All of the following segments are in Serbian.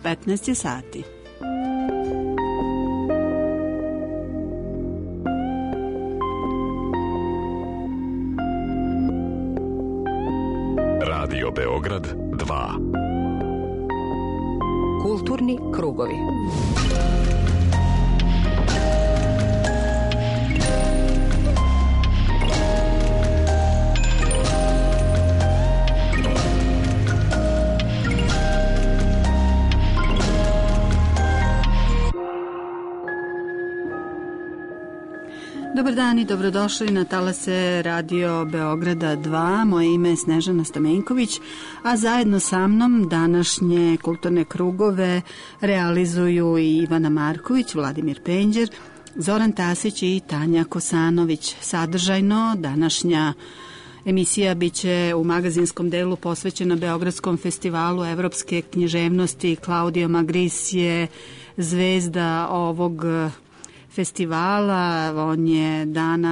15 je sati. Radio Beograd 2. Kulturni krugovi. Dobar dan i dobrodošli na talase Radio Beograda 2. Moje ime je Snežana Stamenković, a zajedno sa mnom današnje kulturne krugove realizuju i Ivana Marković, Vladimir Penđer, Zoran Tasić i Tanja Kosanović. Sadržajno današnja emisija biće u magazinskom delu posvećena Beogradskom festivalu evropske književnosti. Claudio Magris je zvezda ovog festivala, on je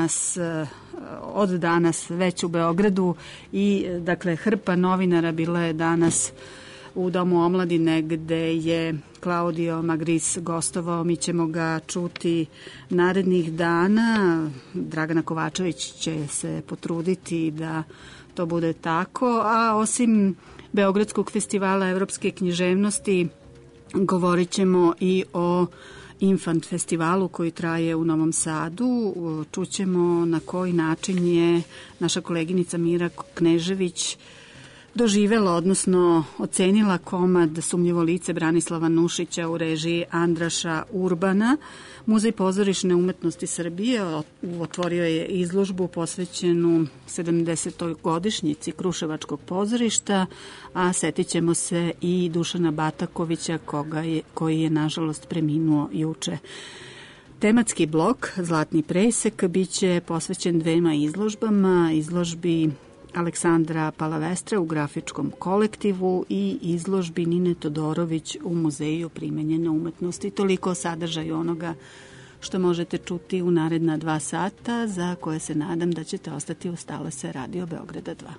od danas već u Beogradu i dakle hrpa novinara bila je danas u Domu omladine gde je Claudio Magris gostovao. Mi ćemo ga čuti narednih dana. Dragana Kovačević će se potruditi da to bude tako, a osim Beogradskog festivala evropske književnosti govorit ćemo i o Infant festivalu koji traje u Novom Sadu. Čućemo na koji način je naša koleginica Mira Knežević doživela, odnosno ocenila komad Sumnjivo lice Branislava Nušića u režiji Andraša Urbana. Muzej pozorišne umetnosti Srbije otvorio je izložbu posvećenu 70. godišnjici Kruševačkog pozorišta, a setit ćemo se i Dušana Batakovića koji je nažalost preminuo juče. Tematski blok Zlatni presek biće posvećen dvema izložbama, izložbi Aleksandra Palavestra u grafičkom kolektivu i izložbi Nine Todorović u Muzeju primenjene umetnosti. Toliko o sadržaju onoga što možete čuti u naredna 2 sata, za koje se nadam da ćete ostati uz talase Radio Beograda 2.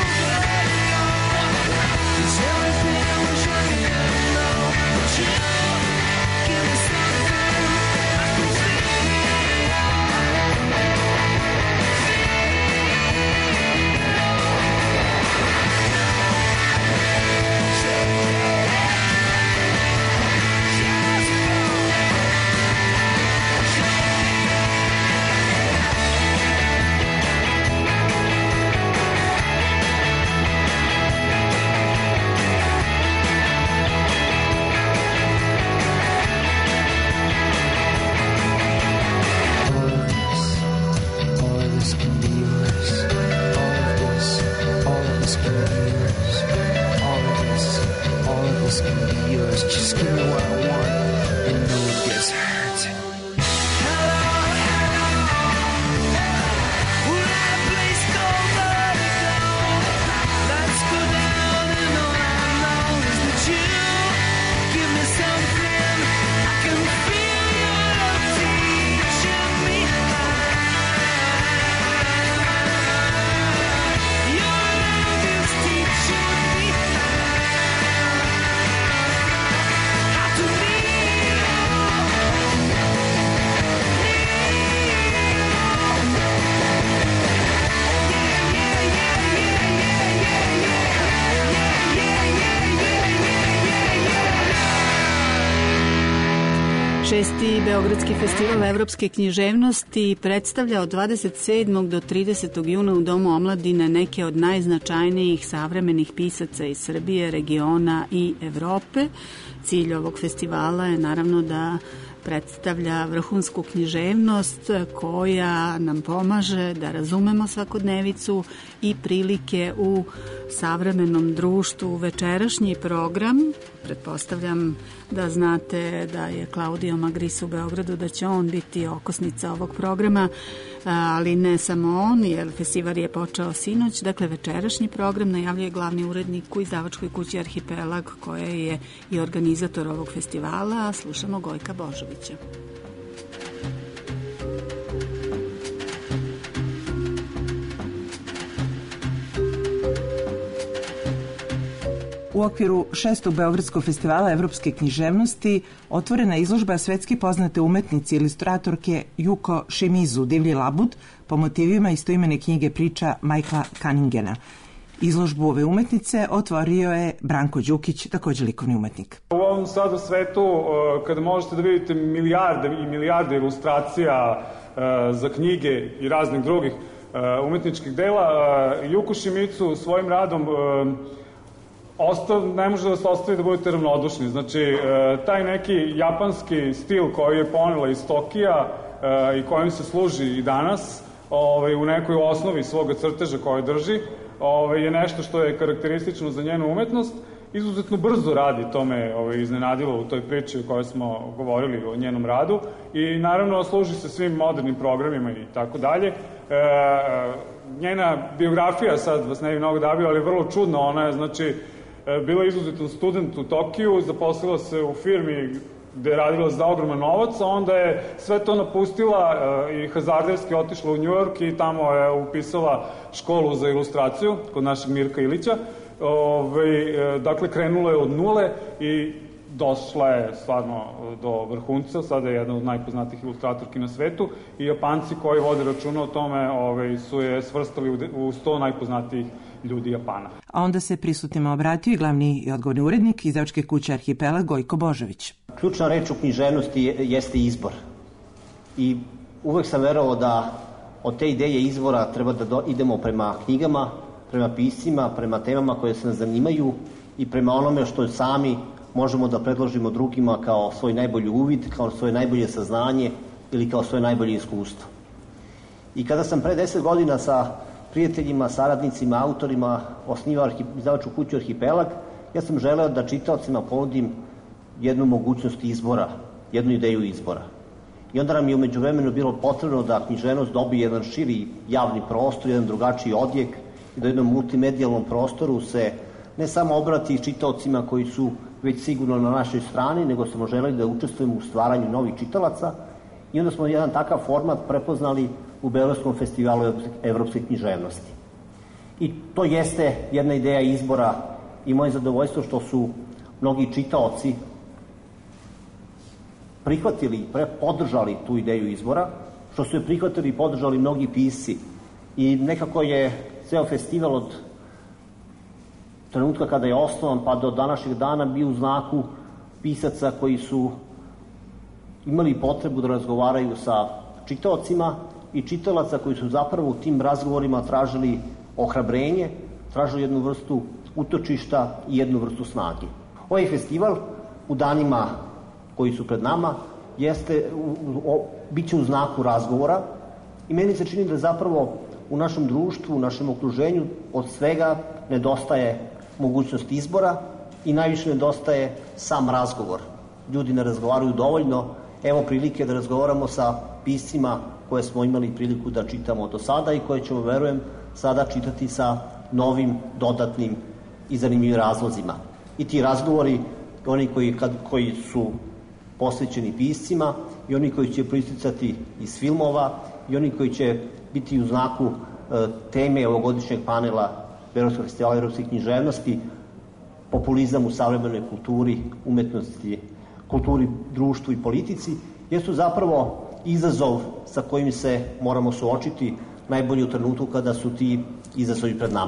Everything I wish I could know, but you Šesti Beogradski festival evropske književnosti predstavlja od 27. do 30. juna u Domu omladine neke od najznačajnijih savremenih pisaca iz Srbije, regiona i Evrope. Cilj ovog festivala je naravno da predstavlja vrhunsku književnost koja nam pomaže da razumemo svakodnevicu i prilike u savremenom društvu. Večerašnji program, pretpostavljam da znate da je Claudio Magris u Beogradu, da će on biti okosnica ovog programa, ali ne samo on, jer festival je počeo sinoć. Dakle, večerašnji program najavljuje glavni urednik u izdavačkoj kući Arhipelag, koja je i organizator ovog festivala. Slušamo Gojka Božovića. U okviru 6. Beogradskog festivala evropske književnosti otvorena je izložba svetski poznate umetnice ilustratorke Juko Shimizu Divlji labud po motivima istoimene knjige priča Michaela Cunningena. Izložbu ove umetnice otvorio je Branko Đukić, također likovni umetnik. U ovom sada svetu, kada možete da vidite milijarde i milijarde ilustracija za knjige i raznih drugih umetničkih dela, Juko Shimizu svojim radom ne može da se ostavi da budete ravnodušni. Znači, taj neki japanski stil koji je ponela iz Tokija i kojim se služi i danas u nekoj osnovi svoga crteža koje drži, je nešto što je karakteristično za njenu umetnost. Izuzetno brzo radi, to me iznenadilo u toj priči o kojoj smo govorili o njenom radu, i naravno služi se svim modernim programima i tako dalje. Njena biografija, sad vas ne bi mnogo davio, ali je vrlo čudna. Ona je, znači, bila izuzetan student u Tokiju, zaposlila se u firmi gde je radila za ogroman novac, a onda je sve to napustila i hazarderski otišla u Njujork i tamo je upisala školu za ilustraciju kod našeg Mirka Ilića. Dakle, krenula je od nule i došla je stvarno do vrhunca. Sada je jedna od najpoznatijih ilustratorki na svetu i Japanci koji vode računa o tome su je svrstali u 100 najpoznatijih ljudi Japana. A onda se prisutnima obratio i glavni i odgovorni urednik izdavačke kuće Arhipelag Gojko Božović. Ključna reč u književnosti jeste izbor. I uvek sam verovao da od te ideje izbora treba da idemo prema knjigama, prema piscima, prema temama koje se nas zanimaju i prema onome što sami možemo da predložimo drugima kao svoj najbolji uvid, kao svoje najbolje saznanje ili kao svoje najbolje iskustvo. I kada sam pre 10 godina sa prijateljima, saradnicima, autorima osnivao izdavačku kuću Arhipelag, ja sam želeo da čitaocima ponudim jednu mogućnost izbora, jednu ideju izbora. I onda nam je umeđu vremenu bilo potrebno da književnost dobije jedan širi javni prostor, jedan drugačiji odjek i da u jednom multimedijalnom prostoru se ne samo obrati čitaocima koji su već sigurno na našoj strani, nego smo želeli da učestvujemo u stvaranju novih čitalaca i onda smo jedan takav format prepoznali u Beogradskom festivalu evropske književnosti. I to jeste jedna ideja izbora i moje zadovoljstvo što su mnogi čitaoci prihvatili, podržali tu ideju izbora, što su je prihvatili i podržali mnogi pisci. I nekako je ceo festival od trenutka kada je osnovan pa do današnjeg dana bio u znaku pisaca koji su imali potrebu da razgovaraju sa čitaocima i čitalaca koji su zapravo u tim razgovorima tražili ohrabrenje, tražili jednu vrstu utočišta i jednu vrstu snage. Ovaj festival u danima koji su pred nama bit će u znaku razgovora i meni se čini da zapravo u našem društvu, u našem okruženju od svega nedostaje mogućnost izbora i najviše nedostaje sam razgovor. Ljudi ne razgovaraju dovoljno. Evo prilike da razgovaramo sa piscima koje smo imali priliku da čitamo do sada i koje ćemo, verujem, sada čitati sa novim, dodatnim i zanimljivim razlozima. I ti razgovori, oni koji su posvećeni piscima i oni koji će proisticati iz filmova i oni koji će biti u znaku teme ovogodišnjeg panela Beogradskog festivala evropske književnosti, populizam u savremenoj kulturi, umetnosti, kulturi, društvu i politici, jesu zapravo izazov sa kojim se moramo suočiti najbolje u trenutku kada su ti izazovi pred nama.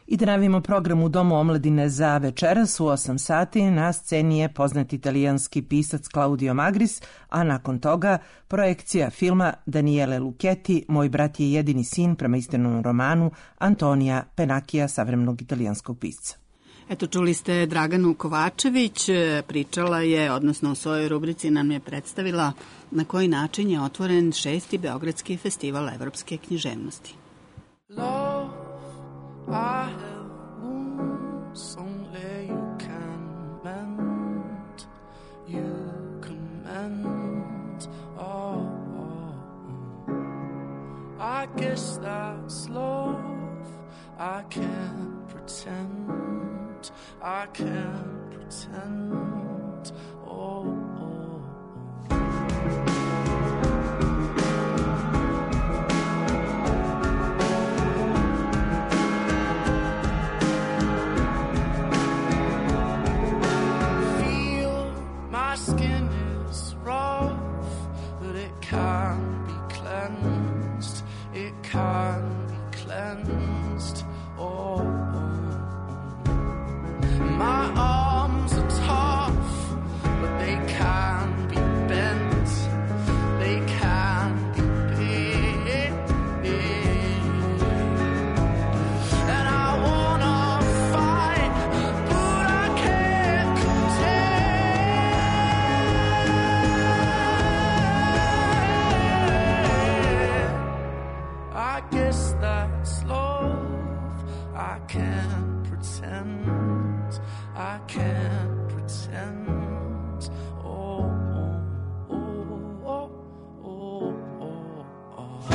I da najavimo program u Domu omladine za večeras u 8 sati. Na sceni je poznati italijanski pisac Claudio Magris, a nakon toga projekcija filma Daniele Lucchetti, Moj brat je jedini sin, prema istinitom romanu Antonija Pennacchia, savremenog italijanskog pisca. Eto, čuli ste Draganu Kovačević, pričala je, odnosno u svojoj rubrici nam je predstavila na koji način je otvoren 6. Beogradski festival evropske književnosti. Love, I have wounds only you can mend, you can mend, oh, I guess that's love, I can't pretend, I can't pretend, oh. Skin is rough, but it can be cleansed. It can be cleansed. Oh, my arms are tough, but they can be bent. They can be bent. And I wanna fight, but I can't contend. I guess that's love. I can't pretend. I can't pretend. Oh, oh, oh, oh, oh, oh,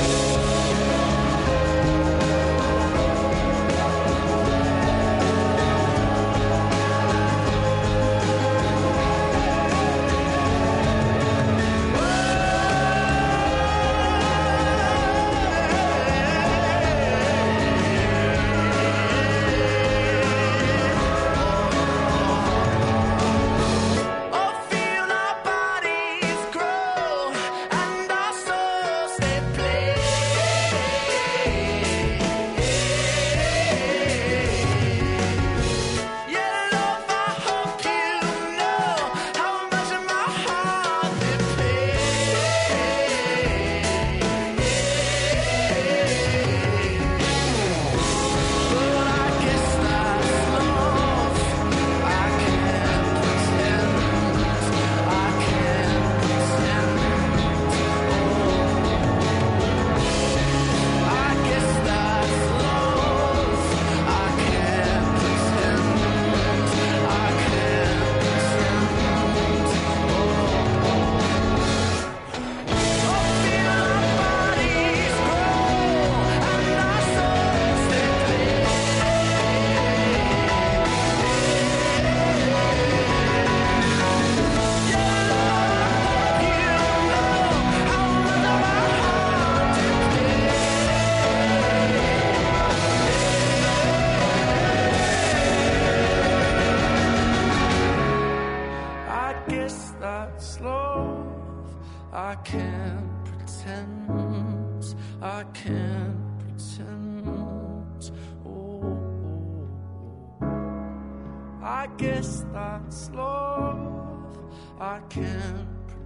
I guess that's love. I can't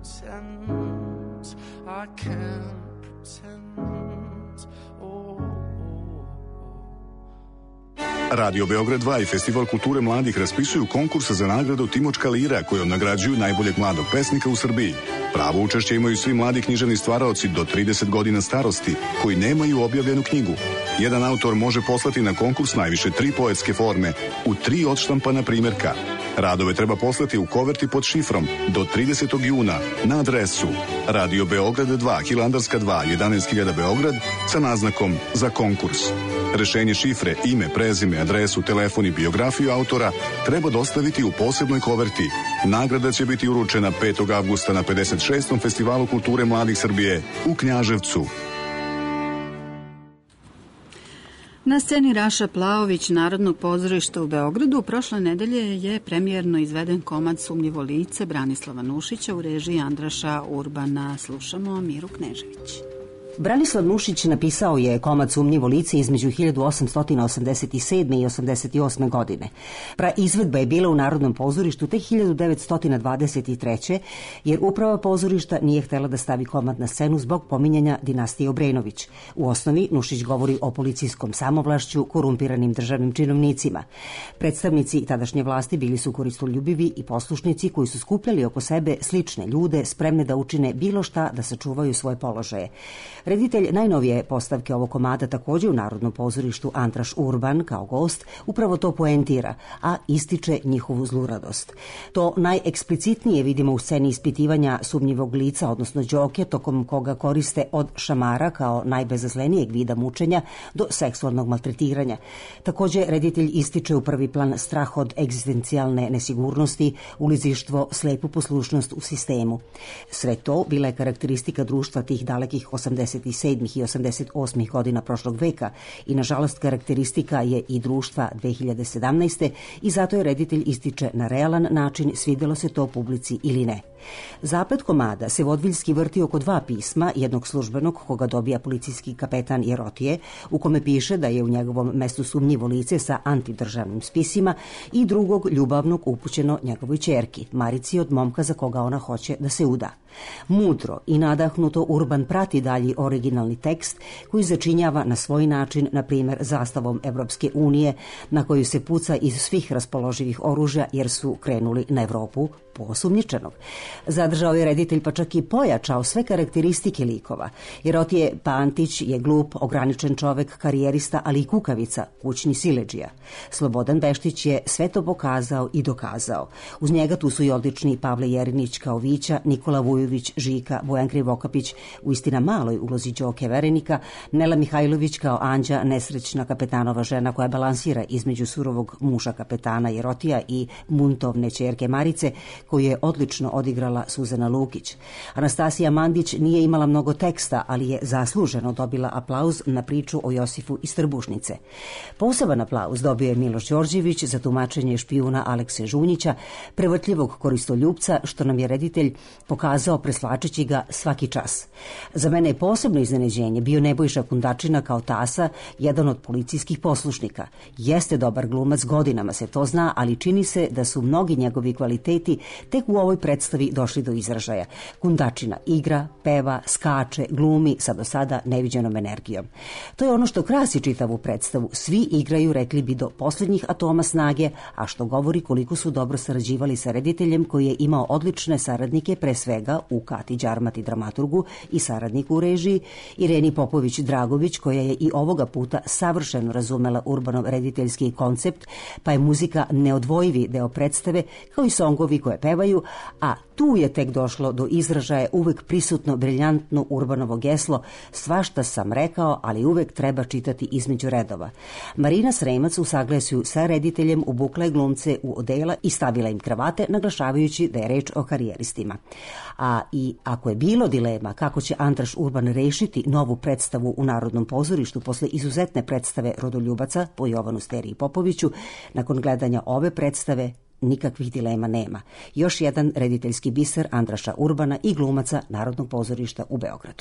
pretend. I can't pretend. Oh. Radio Beograd 2 i Festival kulture mladih raspisuju konkurs za nagradu Timočka lira kojom nagrađuju najboljeg mladog pesnika u Srbiji. Pravo učešće imaju svi mladi književni stvaraoci do 30 godina starosti koji nemaju objavljenu knjigu. Jedan autor može poslati na konkurs najviše 3 poetske forme u 3 odštampana primjerka. Radove treba poslati u koverti pod šifrom do 30. juna na adresu Radio Beograd 2, Hilandarska 2, 11.000 Beograd sa naznakom za konkurs. Rešenje šifre, ime, prezime, adresu, telefon i biografiju autora treba dostaviti u posebnoj koverti. Nagrada će biti uručena 5. avgusta na 56. Festivalu kulture mladih Srbije u Knjaževcu. Na sceni Raša Plaović Narodnog pozorišta u Beogradu prošle nedelje je premijerno izveden komad Sumnjivo lice Branislava Nušića u režiji Andraša Urbana. Slušamo Miru Knežević. Branislav Nušić napisao je komad Sumnjivo lice između 1887. i 88. godine. Izvedba je bila u Narodnom pozorištu tek 1923. jer uprava pozorišta nije htela da stavi komad na scenu zbog pominjanja dinastije Obrenović. U osnovi Nušić govori o policijskom samovlašću, korumpiranim državnim činovnicima. Predstavnici tadašnje vlasti bili su koristoljubivi i poslušnici koji su skupljali oko sebe slične ljude spremne da učine bilo šta da sačuvaju svoje položaje. Reditelj najnovije postavke ovog komada također u Narodnom pozorištu Antraš Urban kao gost upravo to poentira, a ističe njihovu zluradost. To najeksplicitnije vidimo u sceni ispitivanja sumnjivog lica, odnosno Đoke, tokom koga koriste od šamara kao najbezazlenijeg vida mučenja do seksualnog maltretiranja. Također reditelj ističe u prvi plan strah od egzistencijalne nesigurnosti, ulizištvo, slepu poslušnost u sistemu. Sve to bila je karakteristika društva tih dalekih 87. i 88. godina prošlog veka i nažalost karakteristika je i društva 2017. i zato je reditelj ističe na realan način, svidelo se to publici ili ne. Zaplet komada se vodviljski vrti oko dva pisma, jednog službenog koga dobija policijski kapetan Jerotije, u kome piše da je u njegovom mestu sumnjivo lice sa antidržavnim spisima, i drugog ljubavnog upućeno njegovoj ćerki, Marici, od momka za koga ona hoće da se uda. Mudro i nadahnuto Urban prati dalji originalni tekst koji začinjava na svoj način, na primjer zastavom Evropske unije, na koju se puca iz svih raspoloživih oružja jer su krenuli na Evropu po osumnjičenog. Zadržao je reditelj pa čak i pojačao sve karakteristike likova. Jerotije Pantić je glup, ograničen čovek, karijerista, ali i kukavica, kućni siledžija. Slobodan Beštić je sve to pokazao i dokazao. Uz njega tu su i odlični Pavle Jerinić kao Vića, Nikola Vujović, Žika, Bojan Krivokapić u istina maloj ulozi Đoke Verenika, Nela Mihajlović kao Anđa, nesrećna kapetanova žena koja balansira između surovog muža kapetana Jerotija i muntovne ćerke Marice, koju je odlično odigrala Suzana Lukić. Anastasija Mandić nije imala mnogo teksta, ali je zasluženo dobila aplauz na priču o Josifu iz Trbušnice. Poseban aplauz dobio je Miloš Đorđević za tumačenje špijuna Alekse Žunjića, prevrtljivog koristoljupca, što nam je reditelj pokazao preslačeći ga svaki čas. Za mene je posebno iznenađenje bio Nebojša Kundačina kao Tasa, jedan od policijskih poslušnika. Jeste dobar glumac, godinama se to zna, ali čini se da su mnogi njegovi kvaliteti tek u ovoj predstavi došli do izražaja. Kundačina igra, peva, skače, glumi sa do sada neviđenom energijom. To je ono što krasi čitavu predstavu. Svi igraju, rekli bi, do posljednjih atoma snage, a što govori koliko su dobro sarađivali sa rediteljem koji je imao odlične saradnike, pre svega u Kati Đarmati dramaturgu i saradniku u režiji, Ireni Popović-Dragović, koja je i ovoga puta savršeno razumela Urbanov rediteljski koncept, pa je muzika neodvojivi deo predstave, kao i songovi koje pevaju, a tu je tek došlo do izražaja uvek prisutno briljantno Urbanovo geslo: svašta sam rekao, ali uvek treba čitati između redova. Marina Sremac u saglasju sa rediteljem ubukla je glumce u odela i stavila im kravate, naglašavajući da je reč o karijeristima. A i ako je bilo dilema kako će Antraš Urban rešiti novu predstavu u Narodnom pozorištu posle izuzetne predstave Rodoljubaca po Jovanu Steriji Popoviću, nakon gledanja ove predstave nikakvih dilema nema. Još jedan rediteljski biser Antraša Urbana i glumaca Narodnog pozorišta u Beogradu.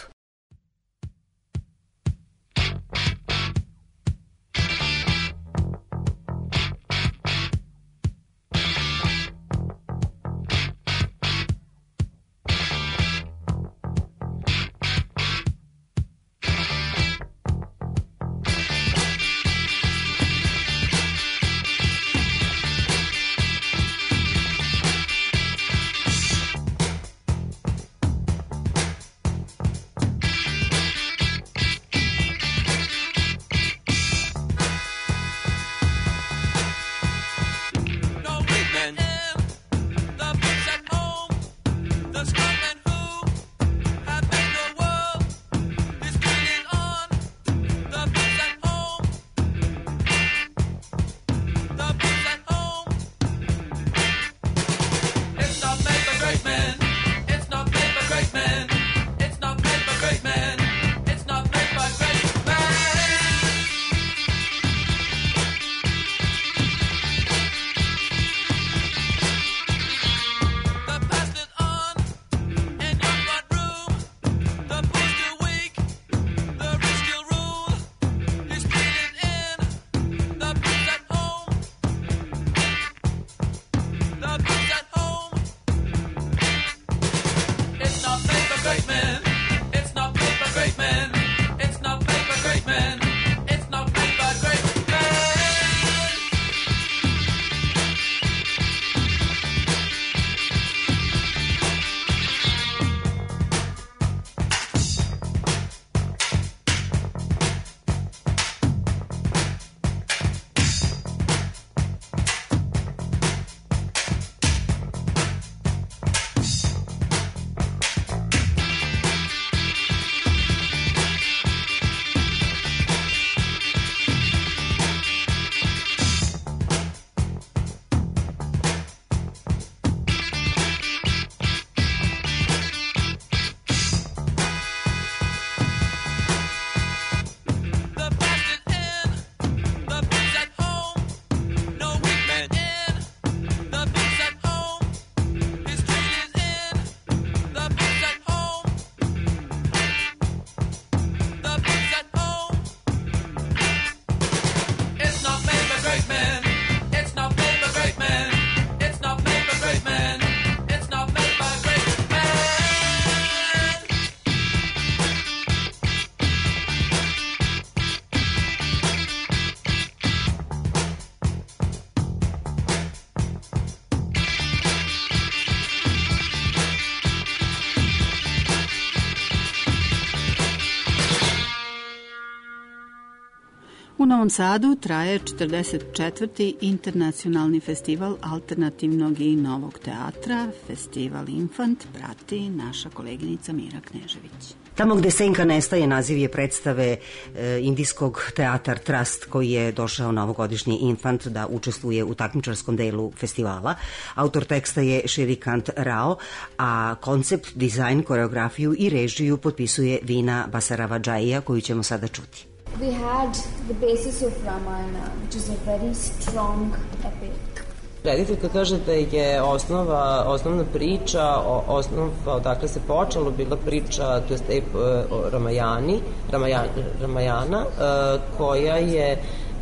U Novom Sadu traje 44. internacionalni festival alternativnog i novog teatra. Festival Infant prati naša koleginica Mira Knežević. Tamo gde senka nestaje naziv je predstave indijskog teatar Trust koji je došao na ovogodišnji Infant da učestvuje u takmičarskom delu festivala. Autor teksta je Shrikant Rao, a koncept, dizajn, koreografiju i režiju potpisuje Vina Basaravadžaija koju ćemo sada čuti. We had the basis of Ramayana, which is a very strong epic. Rediteljka kaže da je osnovna priča, osnova odakle se počelo bila priča, to jest o Ramayana, koja je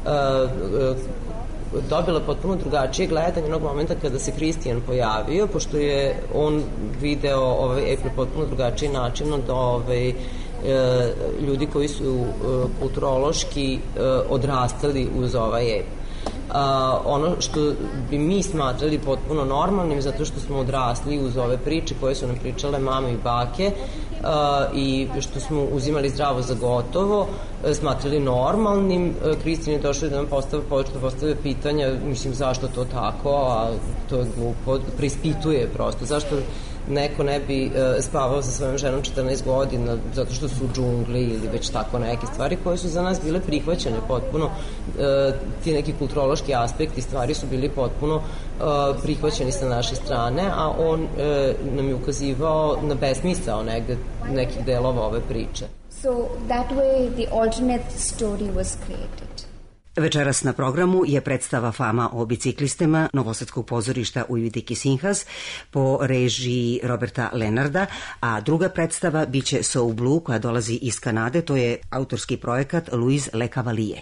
dobila potpuno drugačije gledanje onog momenta kada se Kristijan pojavio, pošto je on video ovaj ep na potpuno drugačiji način od ljudi koji su kulturološki odrastali uz ovaj ep. Ono što bi mi smatrali potpuno normalnim, zato što smo odrasli uz ove priče koje su nam pričale mame i bake i što smo uzimali zdravo za gotovo, smatrali normalnim. Kristijan je došao da nam postavlja pitanja, mislim zašto to tako, a to je glupo, preispituje prosto, zašto neko ne bi spavao sa svojom ženom 14 godina zato što su u džungli ili već tako neke stvari koje su za nas bile prihvaćene potpuno, ti neki kulturološki aspekti stvari su bili potpuno prihvaćeni sa naše strane, a on nam je ukazivao na besmisao nekih delova ove priče. So that way the alternate story was created. Večeras na programu je predstava Fama o biciklistima Novosadskog pozorišta Ujvidiki Sinhas po režiji Roberta Lenarda, a druga predstava biće So Blue koja dolazi iz Kanade, to je autorski projekat Louise Le Cavalier.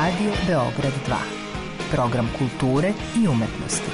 Radio Beograd 2. Program kulture i umetnosti.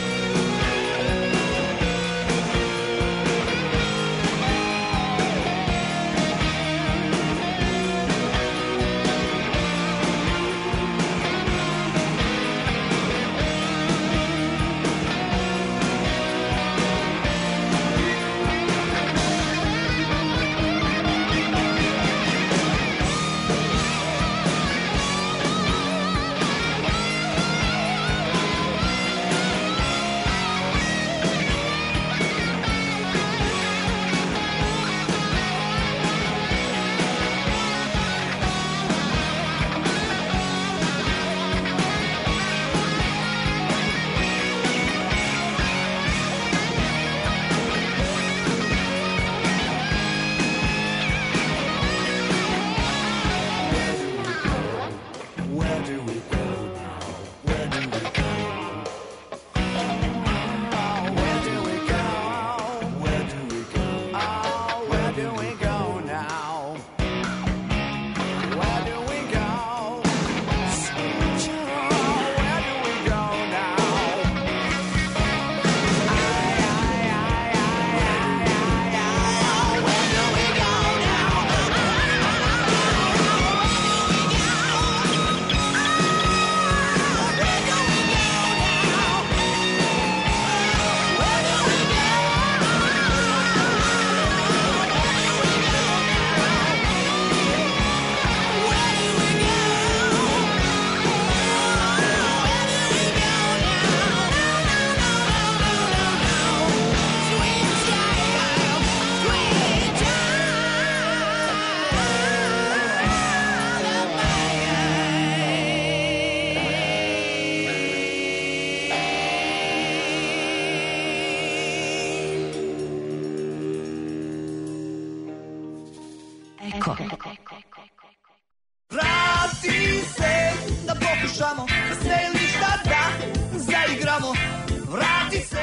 Vrati se da pokušamo da sve ili ništa da zaigramo. Vrati se.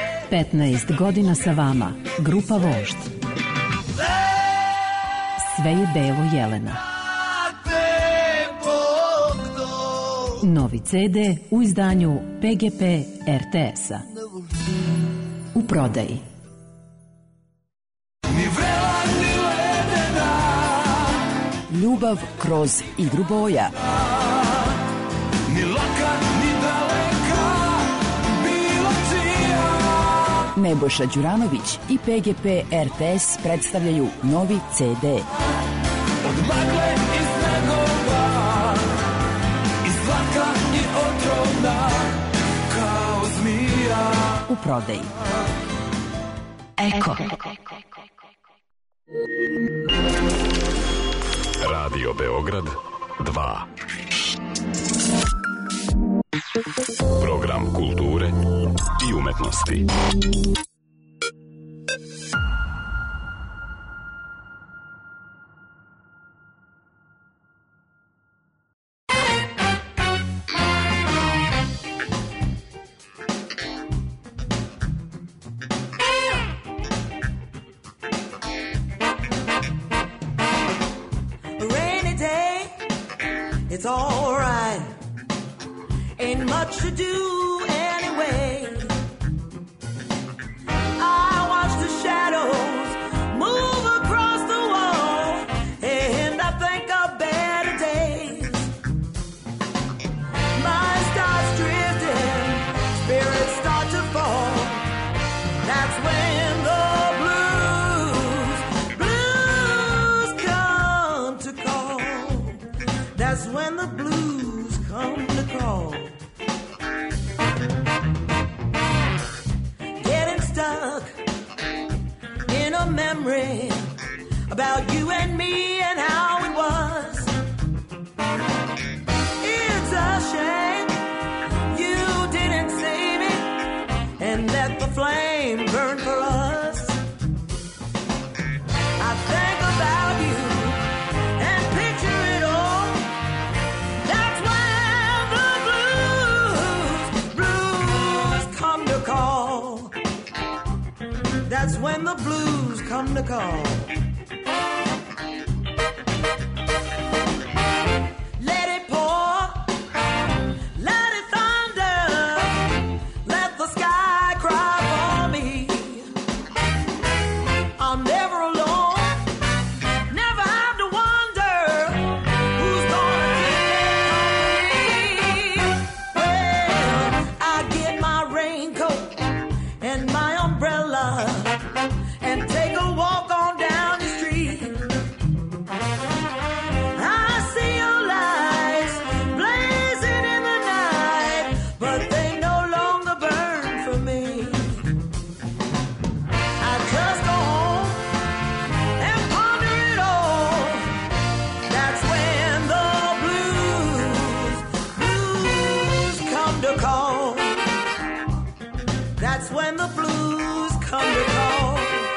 15 godina sa vama, grupa Vožd. Sve je belo Jelena. Novi CD u izdanju PGP RTS-a. U prodaji. Ljubav kroz igru boja. Ni laka, ni daleka, bilo čija. Nebojša Đuranović i PGP RTS predstavljaju novi CD. Od magle i snegova, i slatka i otrovna, kao zmija. U prodaji. Eko. Radio Beograd 2. Program kulture i umetnosti. It's all right, ain't much to do anyway. I watch the shadows move across the wall, and I think of better days. Mind starts drifting, spirits start to fall. That's when the blues come to call. That's when the blues come to call. Getting stuck in a memory about you and me and how it was. It's a shame you didn't save me and let the flame burn for us. I think about you and picture it all. That's when the blues come to call. That's when the blues come to call. Let it pour when the blues come to call.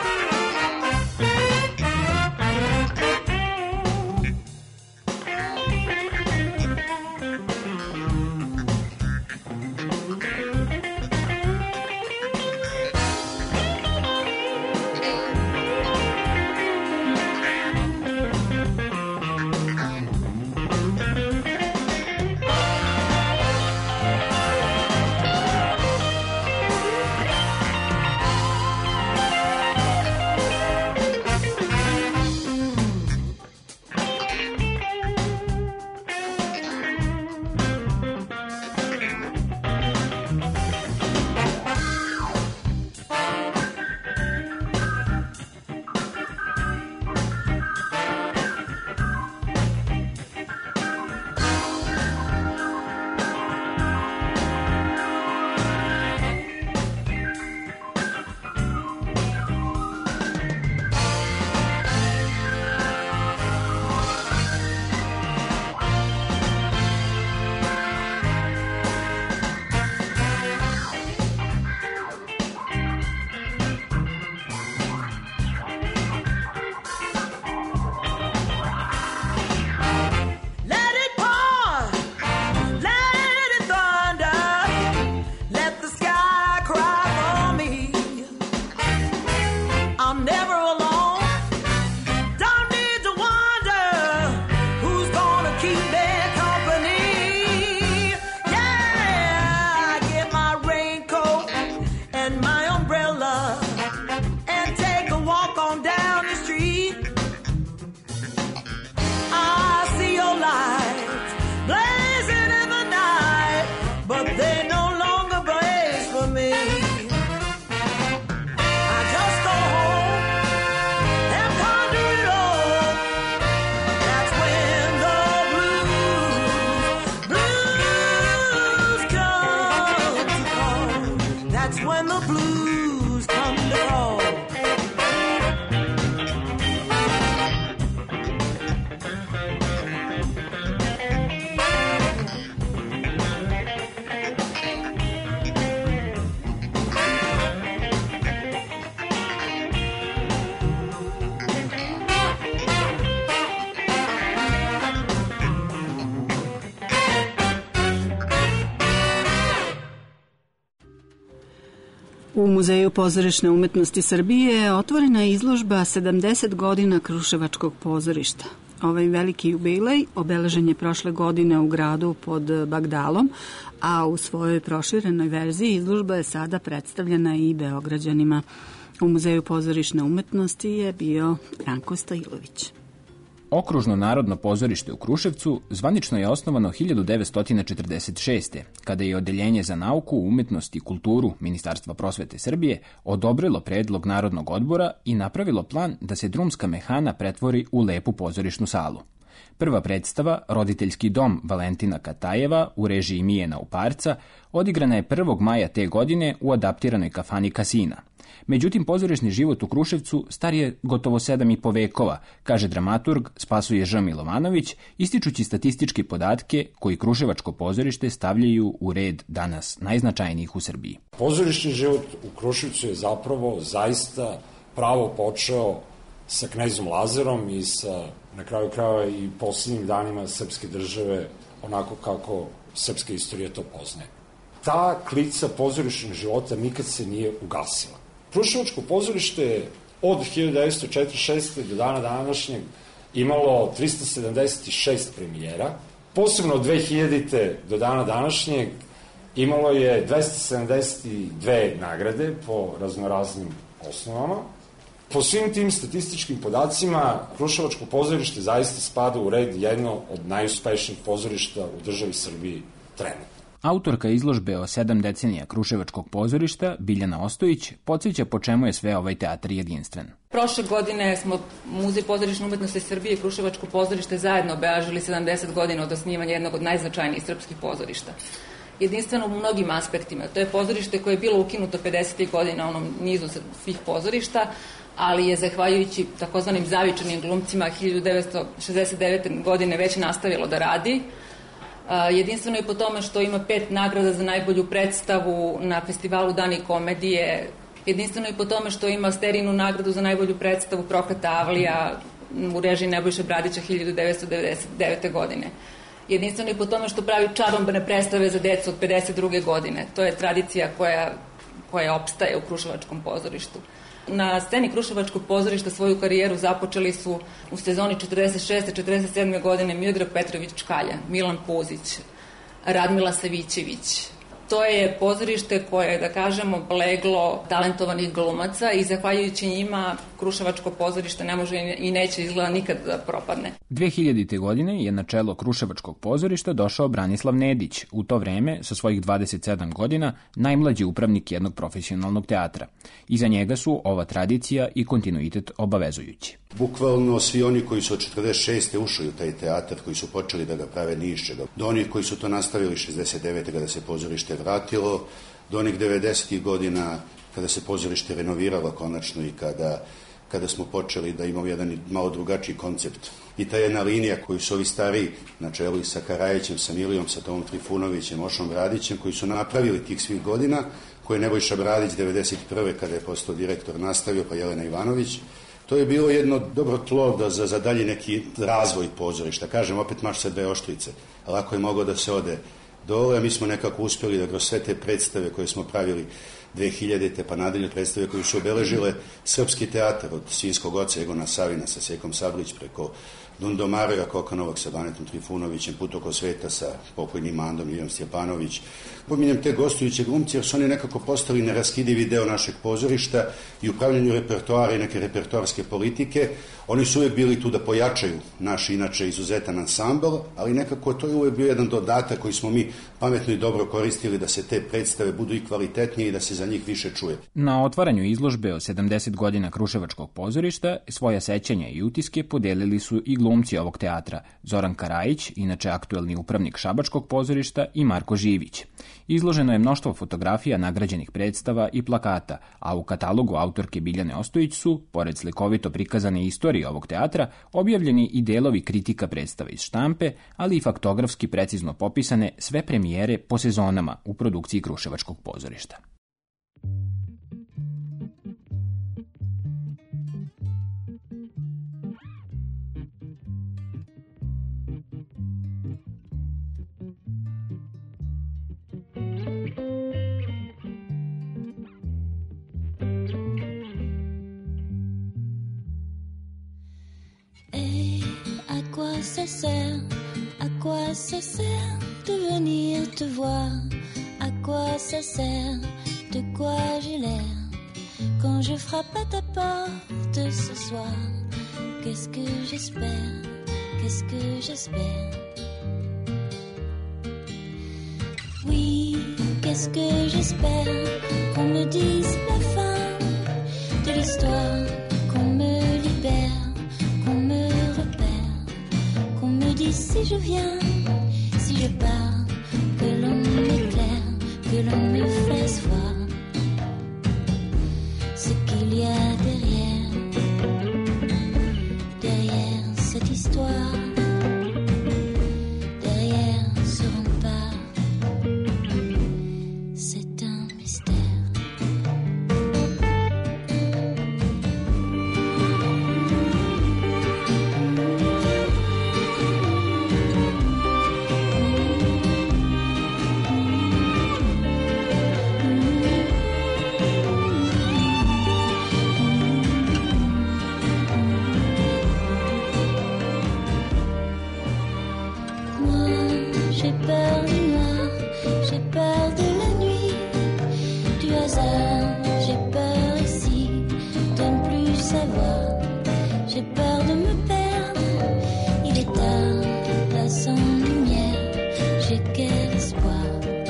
U Muzeju pozorišne umetnosti Srbije otvorena je izložba 70 godina Kruševačkog pozorišta. Ovaj veliki jubilej obeležen je prošle godine u gradu pod Bagdalom, a u svojoj proširenoj verziji izložba je sada predstavljena i Beograđanima. U Muzeju pozorišne umetnosti je bio Ranko Stajlović. Okružno narodno pozorište u Kruševcu zvanično je osnovano 1946. kada je Odeljenje za nauku, umetnost i kulturu Ministarstva prosvete Srbije odobrilo predlog Narodnog odbora i napravilo plan da se drumska mehana pretvori u lepu pozorišnu salu. Prva predstava, Roditeljski dom Valentina Katajeva u režiji Mijena Uparca, odigrana je 1. maja te godine u adaptiranoj kafani Kasina. Međutim, pozorišni život u Kruševcu star je gotovo 7,5 vekova, kaže dramaturg Spasoje Ž. Milovanović, ističući statističke podatke koji Kruševačko pozorište stavljaju u red danas najznačajnijih u Srbiji. Pozorišni život u Kruševcu je zapravo zaista pravo počeo sa knezom Lazarom i sa, na kraju krajeva, i posljednjim danima srpske države, onako kako srpska istorija to poznaje. Ta klica pozorišnog života nikad se nije ugasila. Kruševačko pozorište je od 1946. do dana današnjeg imalo 376 premijera. Posebno od 2000. do dana današnjeg imalo je 272 nagrade po raznoraznim osnovama. Po svim tim statističkim podacima, Kruševačko pozorište zaista spada u red jedno od najuspešnijih pozorišta u državi Srbiji trenutno. Autorka izložbe o 7 decenija Kruševačkog pozorišta, Biljana Ostojić, podsjeća po čemu je sve ovaj teatr jedinstven. Prošle godine smo Muzej pozorišne umetnosti Srbije i Kruševačko pozorište zajedno obeležili 70 godina od osnivanja jednog od najznačajnijih srpskih pozorišta. Jedinstveno u mnogim aspektima. To je pozorište koje je bilo ukinuto 50. godina onom nizu svih pozorišta, ali je zahvaljujući takozvanim zavičanim glumcima 1969. godine već nastavilo da radi. Jedinstveno je po tome što ima 5 nagrada za najbolju predstavu na festivalu Dani komedije. Jedinstveno je po tome što ima Sterinu nagradu za najbolju predstavu Prokleta Avlija u režiji Nebojše Bradića 1999. godine. Jedinstveno je po tome što pravi čarombene predstave za decu od 52. godine. To je tradicija koja opstaje u Kruševačkom pozorištu. Na sceni Kruševačkog pozorišta svoju karijeru započeli su u sezoni 46. 47. godine Miodrag Petrović Čkalja, Milan Puzić, Radmila Savićević. To je pozorište koje je, da kažemo, leglo talentovanih glumaca i zahvaljujući njima Kruševačko pozorište ne može i neće izgleda nikad da propadne. 2000. godine je na čelo Kruševačkog pozorišta došao Branislav Nedić, u to vreme sa svojih 27 godina najmlađi upravnik jednog profesionalnog teatra. Iza njega su ova tradicija i kontinuitet obavezujući. Bukvalno svi oni koji su od 46. ušli u taj teatar, koji su počeli da ga prave ni iz čega, do onih koji su to nastavili 69. kada se pozorište vratilo, do onih 90. godina kada se pozorište renoviralo konačno i kada smo počeli da imamo jedan malo drugačiji koncept. I ta jedna linija koju su ovi stariji, na čelu i sa Karajićem, sa Milijom, sa Tomom Trifunovićem, Ošom Bradićem, koji su napravili tih svih godina, koje je Nebojša Bradić 91. kada je postao direktor nastavio, pa Jelena Ivanović. To je bilo jedno dobro tlo za dalji neki razvoj pozorišta. Kažem, opet maš sa 2 oštrice. Lako je moglo da se ode dole, a mi smo nekako uspjeli da kroz sve te predstave koje smo pravili 2000. pa nadalje, predstave koje su obeležile srpski teatar od Sinjskog oca Egona Savina sa Sjekom Sablić preko Dundomaroja Kokanovog sa Banetom Trifunovićem, Put oko sveta sa pokojnim Mandom Ilijom Stjepanović. Pominjem te gostujuće glumci jer su oni nekako postali neraskidivi deo našeg pozorišta i upravljanju repertoara i neke repertoarske politike. Oni su uvijek bili tu da pojačaju naš inače izuzetan ansambl, ali nekako to je uvijek bio jedan dodatak koji smo mi pametno i dobro koristili da se te predstave budu i kvalitetnije i da se za njih više čuje. Na otvaranju izložbe o 70 godina Kruševačkog pozorišta svoja sećanja i utiske podelili su i glumci ovog teatra, Zoran Karajić, inače aktuelni upravnik Šabačkog pozorišta, i Marko Živić. Izloženo je mnoštvo fotografija nagrađenih predstava i plakata, a u katalogu autorke Biljane Ostojić su, pored slikovito prikazane istorije ovog teatra, objavljeni i delovi kritika predstava iz štampe, ali i faktografski precizno popisane sve premijere po sezonama u produkciji Kruševačkog pozorišta. À quoi ça sert de venir te voir? À quoi ça sert? De quoi j'ai l'air? Quand je frappe à ta porte ce soir, qu'est-ce que j'espère? Qu'est-ce que j'espère? Oui, qu'est-ce que j'espère? Qu'on me dise la fin de l'histoire, qu'on me libère, qu'on me repère, qu'on me dise si je viens, si je pars, que l'on m'éclaire, que l'on me fasse voir ce qu'il y a derrière cette histoire, derrière ce rempart, c'est un mystère. J'ai peur du noir, j'ai peur de la nuit, du hasard, j'ai peur ici de ne plus savoir, j'ai peur de me perdre, il est tard, là sans lumière, j'ai quel espoir.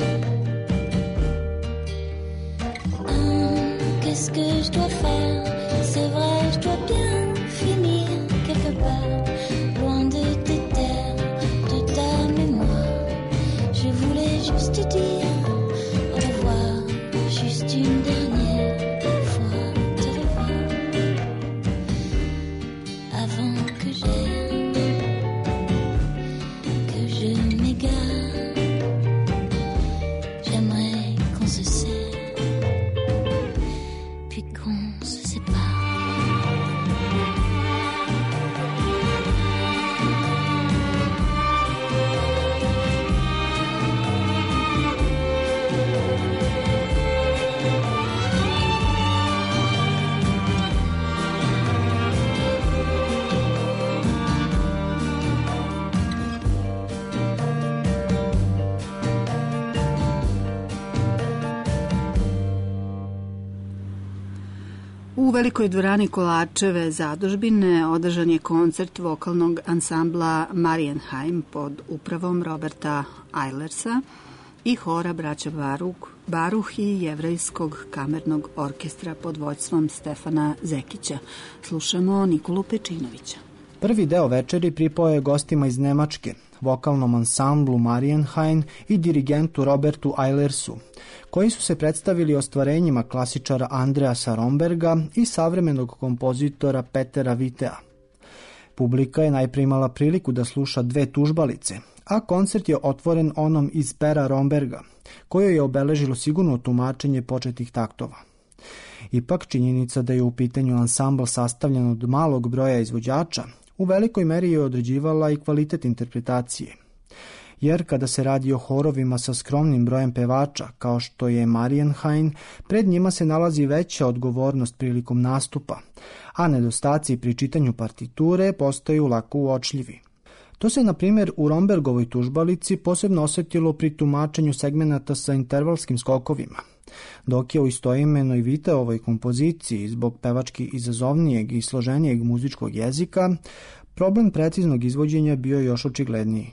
Qu'est-ce que je dois faire? C'est vrai, je dois bien finir quelque part, loin de tes terres, de ta mémoire. Je voulais juste te dire au revoir, juste une dernière fois te revoir, avant que j'aille, que je m'égare. velikoj dvorani Kolačeve zadužbine održan je koncert vokalnog ansambla Marienheim pod upravom Roberta Eilersa i hora braća Baruh i Jevrejskog kamernog orkestra pod vođstvom Stefana Zekića. Slušamo Nikolu Pečinovića. Prvi deo večeri pripao je gostima iz Nemačke, vokalnom ansamblu Marienheim i dirigentu Robertu Eilersu, koji su se predstavili ostvarenjima klasičara Andreasa Romberga i savremenog kompozitora Petera Vitea. Publika je najprije imala priliku da sluša dve tužbalice, a koncert je otvoren onom iz pera Romberga, koje je obeležilo sigurno tumačenje početnih taktova. Ipak činjenica da je u pitanju ansambl sastavljen od malog broja izvođača u velikoj meri je određivala i kvalitet interpretacije. Jer kada se radi o horovima sa skromnim brojem pevača, kao što je Marienheim, pred njima se nalazi veća odgovornost prilikom nastupa, a nedostaci pri čitanju partiture postaju lako uočljivi. To se, na primjer, u Rombergovoj tužbalici posebno osjetilo pri tumačenju segmenata sa intervalskim skokovima, dok je u istoimenoj Viteovoj kompoziciji zbog pevački izazovnijeg i složenijeg muzičkog jezika problem preciznog izvođenja bio još očigledniji.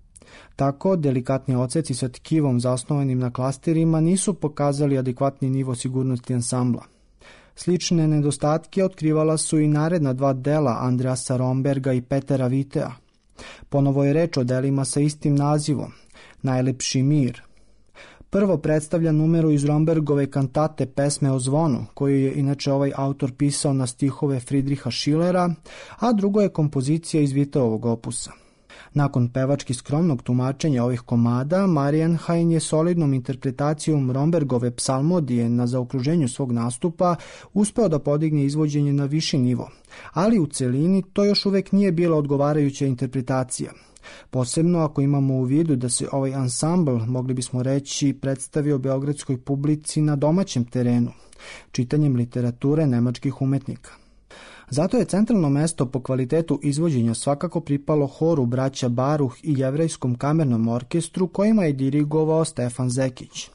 Tako, delikatni odseci sa tkivom zasnovanim na klasterima nisu pokazali adekvatni nivo sigurnosti ansambla. Slične nedostatke otkrivala su i naredna dva dela Andreasa Romberga i Petera Vitea. Ponovo je reč o delima sa istim nazivom, Najlepši mir. Prvo predstavlja numeru iz Rombergove kantate Pesme o zvonu, koju je inače ovaj autor pisao na stihove Friedricha Schillera, a drugo je kompozicija iz Viteovog opusa. Nakon pevački skromnog tumačenja ovih komada, Marienheim je solidnom interpretacijom Rombergove psalmodije na zaokruženju svog nastupa uspeo da podigne izvođenje na viši nivo, ali u celini to još uvek nije bila odgovarajuća interpretacija. Posebno ako imamo u vidu da se ovaj ansambl, mogli bismo reći, predstavio beogradskoj publici na domaćem terenu, čitanjem literature nemačkih umetnika. Zato je centralno mesto po kvalitetu izvođenja svakako pripalo horu braća Baruh i Jevrejskom kamernom orkestru kojima je dirigovao Stefan Zekić.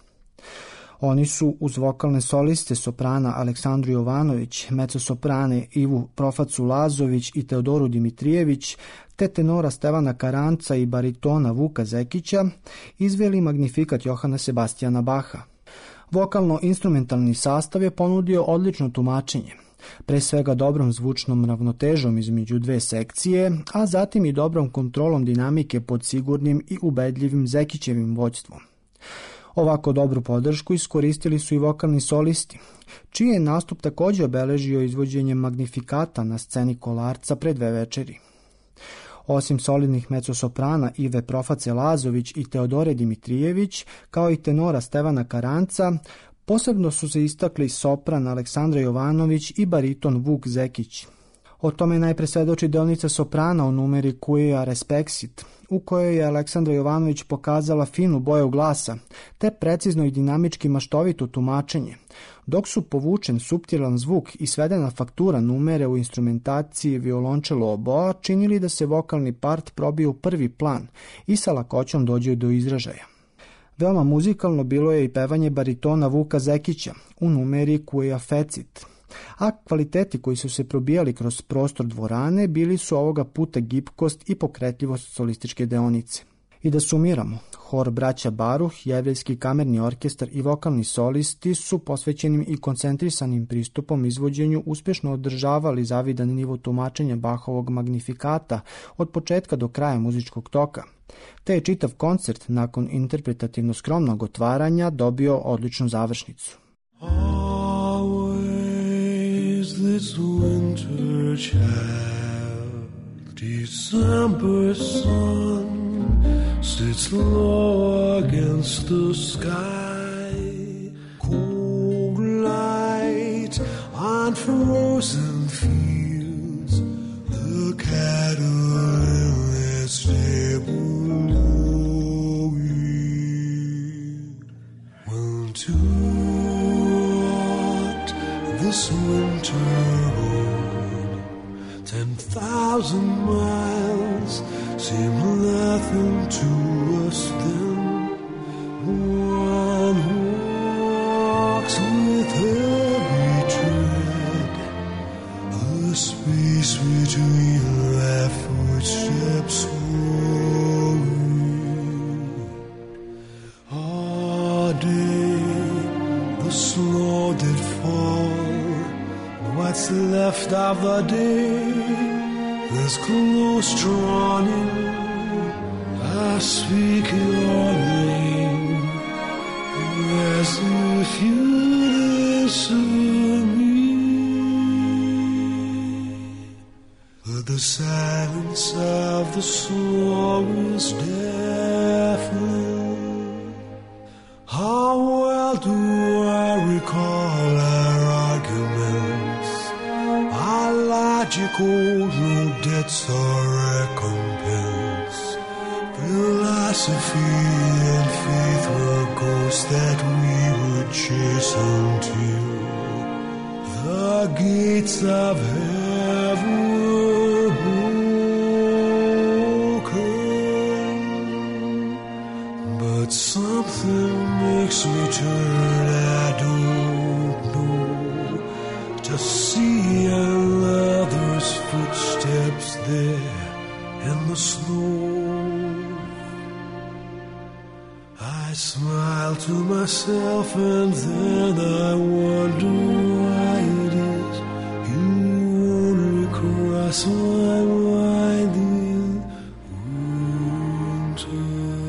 Oni su uz vokalne soliste soprana Aleksandru Jovanović, mezzosoprane Ivu Profacu Lazović i Teodoru Dimitrijević, te tenora Stevana Karanca i baritona Vuka Zekića izveli magnifikat Johana Sebastijana Baha. Vokalno-instrumentalni sastav je ponudio odlično tumačenje, pre svega dobrom zvučnom ravnotežom između dve sekcije, a zatim i dobrom kontrolom dinamike pod sigurnim i ubedljivim Zekićevim vođstvom. Ovako dobru podršku iskoristili su i vokalni solisti, čiji je nastup također obeležio izvođenjem magnifikata na sceni Kolarca pre dve večeri. Osim solidnih mezzosoprana Ive Proface Lazović i Teodore Dimitrijević, kao i tenora Stevana Karanca, posebno su se istakli sopran Aleksandra Jovanović i bariton Vuk Zekić. O tome najpre svedoči delnica soprana u numeri Quia Respexit, u kojoj je Aleksandra Jovanović pokazala finu boju glasa, te precizno i dinamički maštovito tumačenje, dok su povučen suptilan zvuk i svedena faktura numere u instrumentaciji violončelo oboa činili da se vokalni part probije u prvi plan i sa lakoćom dođe do izražaja. Veoma muzikalno bilo je i pevanje baritona Vuka Zekića u numeri Quia Fecit, a kvaliteti koji su se probijali kroz prostor dvorane bili su ovoga puta gibkost i pokretljivost solističke deonice. I da sumiramo, hor braća Baruh, Jevrejski kamerni orkestar i vokalni solisti su posvećenim i koncentrisanim pristupom izvođenju uspješno održavali zavidan nivo tumačenja Bahovog magnifikata od početka do kraja muzičkog toka, te je čitav koncert nakon interpretativno skromnog otvaranja dobio odličnu završnicu. This winter child, December sun sits low against the sky, cold light on frozen fields, the cattle in their stable lowing. Well, this winter road, 10,000 miles seem nothing to us then. One walks with heavy tread drift of the day is close drawn in. I speak your name as if you listen me. But the silence of the soul is deafening. How well do I recall our arguments? Our logical, no debts or recompense. Philosophy and faith were ghosts that we would chase until the gates of heaven were broken. But something makes me turn, I don't know, to see another's footsteps there in the snow. I smile to myself and then I wonder why it is you only cross my mind in winter.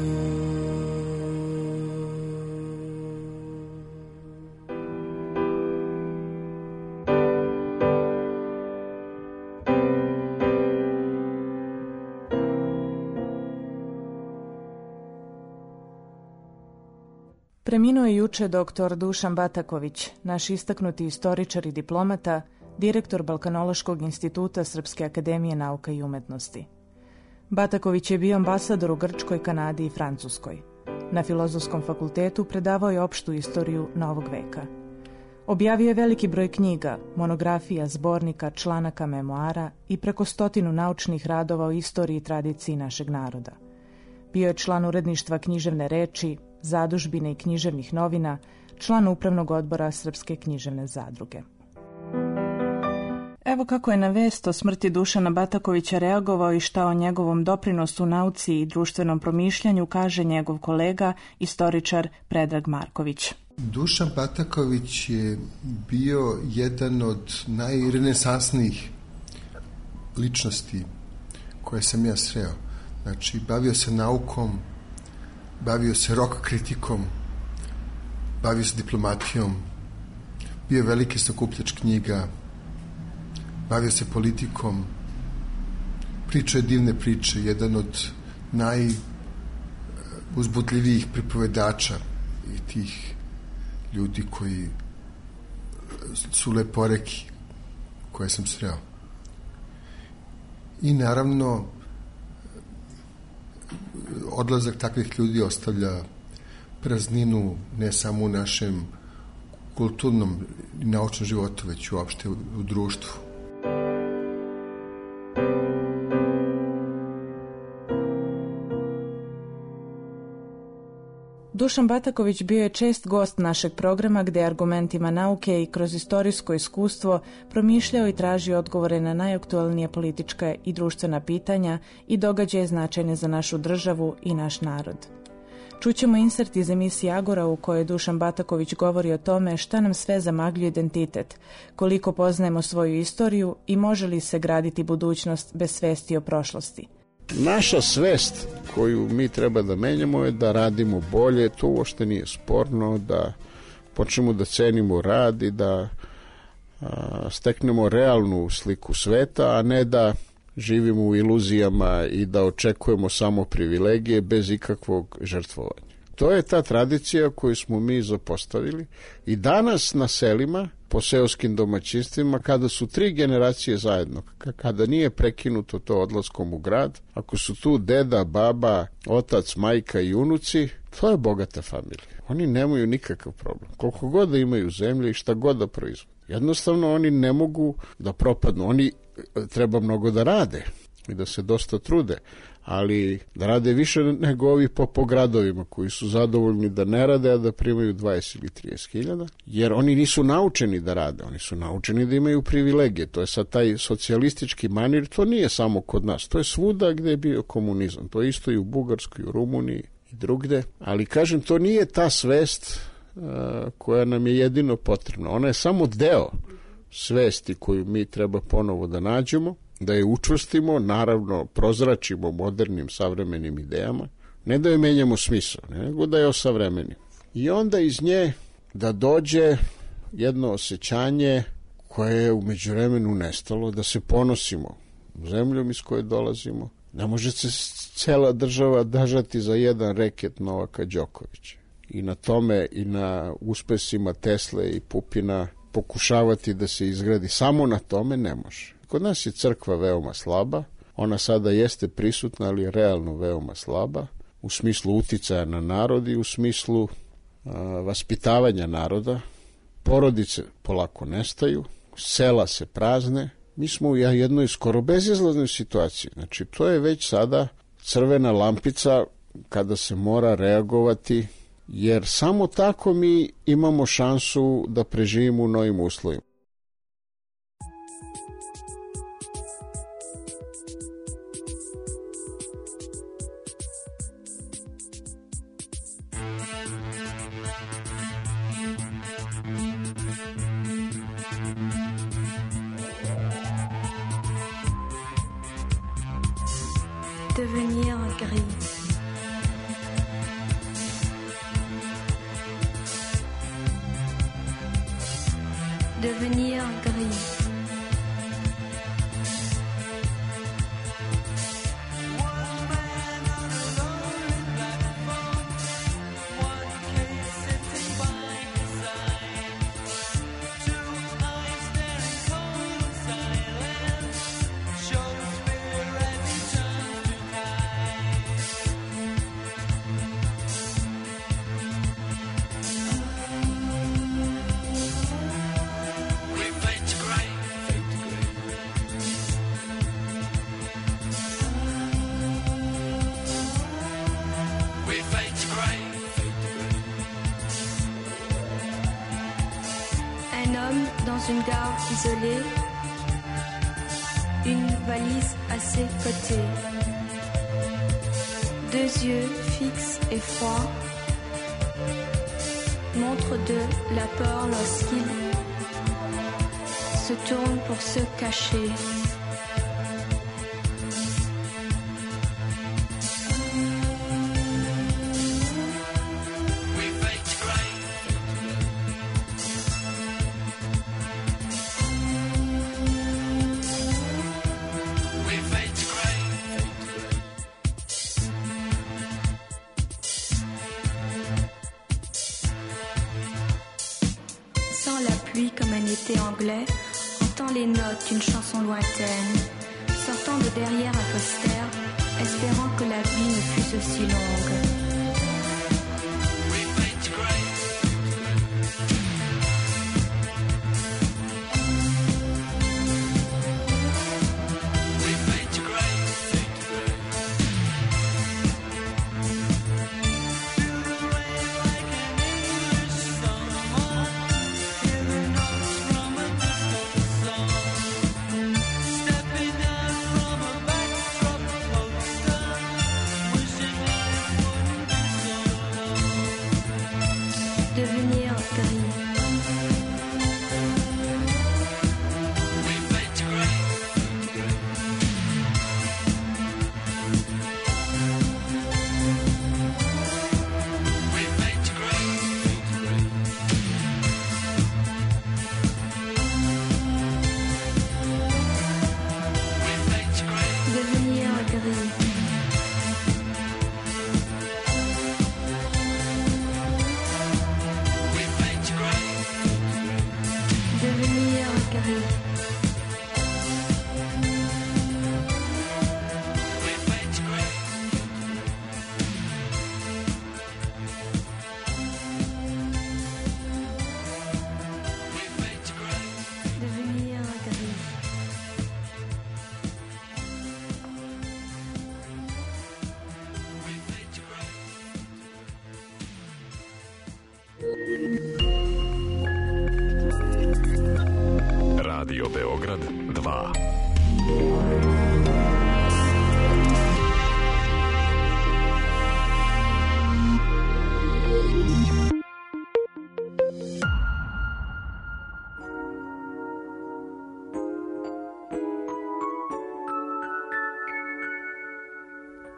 Preminuo je juče dr. Dušan Bataković, naš istaknuti istoričar i diplomata, direktor Balkanološkog instituta Srpske akademije nauka i umetnosti. Bataković je bio ambasador u Grčkoj, Kanadi i Francuskoj. Na Filozofskom fakultetu predavao je opštu istoriju novog veka. Objavio je veliki broj knjiga, monografija, zbornika, članaka, memoara i preko 100 naučnih radova o istoriji i tradiciji našeg naroda. Bio je član uredništva Književne reči, Zadužbine i književnih novina, član upravnog odbora Srpske književne zadruge. Evo kako je na vest o smrti Dušana Batakovića reagovao i šta o njegovom doprinosu nauci i društvenom promišljanju kaže njegov kolega, istoričar Predrag Marković. Dušan Bataković je bio jedan od najrenesansnijih ličnosti koje sam ja sreo. Znači, bavio se naukom, bavio se rock kritikom, bavio se diplomatijom, bio je veliki sakupljač knjiga, bavio se politikom, pričao je divne priče, jedan od najuzbudljivijih pripovedača i tih ljudi koji su leporeki koje sam sreo. I naravno, odlazak takvih ljudi ostavlja prazninu ne samo u našem kulturnom i naučnom životu, već uopšte u društvu. Dušan Bataković bio je čest gost našeg programa gde argumentima nauke i kroz istorijsko iskustvo promišljao i tražio odgovore na najaktualnije politička i društvena pitanja i događaje značajne za našu državu i naš narod. Čućemo insert iz emisije Agora u kojoj Dušan Bataković govori o tome šta nam sve zamagljuje identitet, koliko poznajemo svoju istoriju i može li se graditi budućnost bez svesti o prošlosti. Naša svest koju mi treba da menjamo je da radimo bolje, to uopšte nije sporno, da počnemo da cenimo rad i da steknemo realnu sliku sveta, a ne da živimo u iluzijama i da očekujemo samo privilegije bez ikakvog žrtvovanja. To je ta tradicija koju smo mi zapostavili i danas na selima, po seoskim domaćinstvima, kada su 3 generacije zajedno, kada nije prekinuto to odlaskom u grad, ako su tu deda, baba, otac, majka i unuci, to je bogata familija. Oni nemaju nikakav problem. Koliko god da imaju zemlje i šta god da proizvode. Jednostavno oni ne mogu da propadnu. Oni treba mnogo da rade i da se dosta trude, ali da rade više nego ovi po gradovima koji su zadovoljni da ne rade, a da primaju 20 ili 30 hiljada, jer oni nisu naučeni da rade, oni su naučeni da imaju privilegije. To je sad taj socijalistički manir, to nije samo kod nas, to je svuda gde je bio komunizam, to je isto i u Bugarskoj, u Rumuniji i drugde, ali kažem, to nije ta svest koja nam je jedino potrebna, ona je samo deo svesti koju mi treba ponovo da nađemo, da je učvrstimo, naravno prozračimo modernim savremenim idejama, ne da joj menjamo smisao, nego da je osavremenimo. I onda iz nje da dođe jedno osjećanje koje je u međuvremenu nestalo, da se ponosimo zemljom iz koje dolazimo. Ne može se cela država držati za jedan reket Novaka Đokovića. I na tome i na uspesima Tesle i Pupina pokušavati da se izgradi samo na tome ne može. Kod nas je crkva veoma slaba, ona sada jeste prisutna, ali je realno veoma slaba, u smislu uticaja na narod i u smislu vaspitavanja naroda. Porodice polako nestaju, sela se prazne, mi smo u jednoj skoro bezizlaznoj situaciji. Znači, to je već sada crvena lampica kada se mora reagovati, jer samo tako mi imamo šansu da preživimo u novim uslovima. Devenir gris. Devenir gris. Dans une gare isolée, une valise à ses côtés, deux yeux fixes et froids montrent de la peur lorsqu'il se tourne pour se cacher. Anglais, entend les notes d'une chanson lointaine, sortant de derrière un poster, espérant que la vie ne fût aussi longue.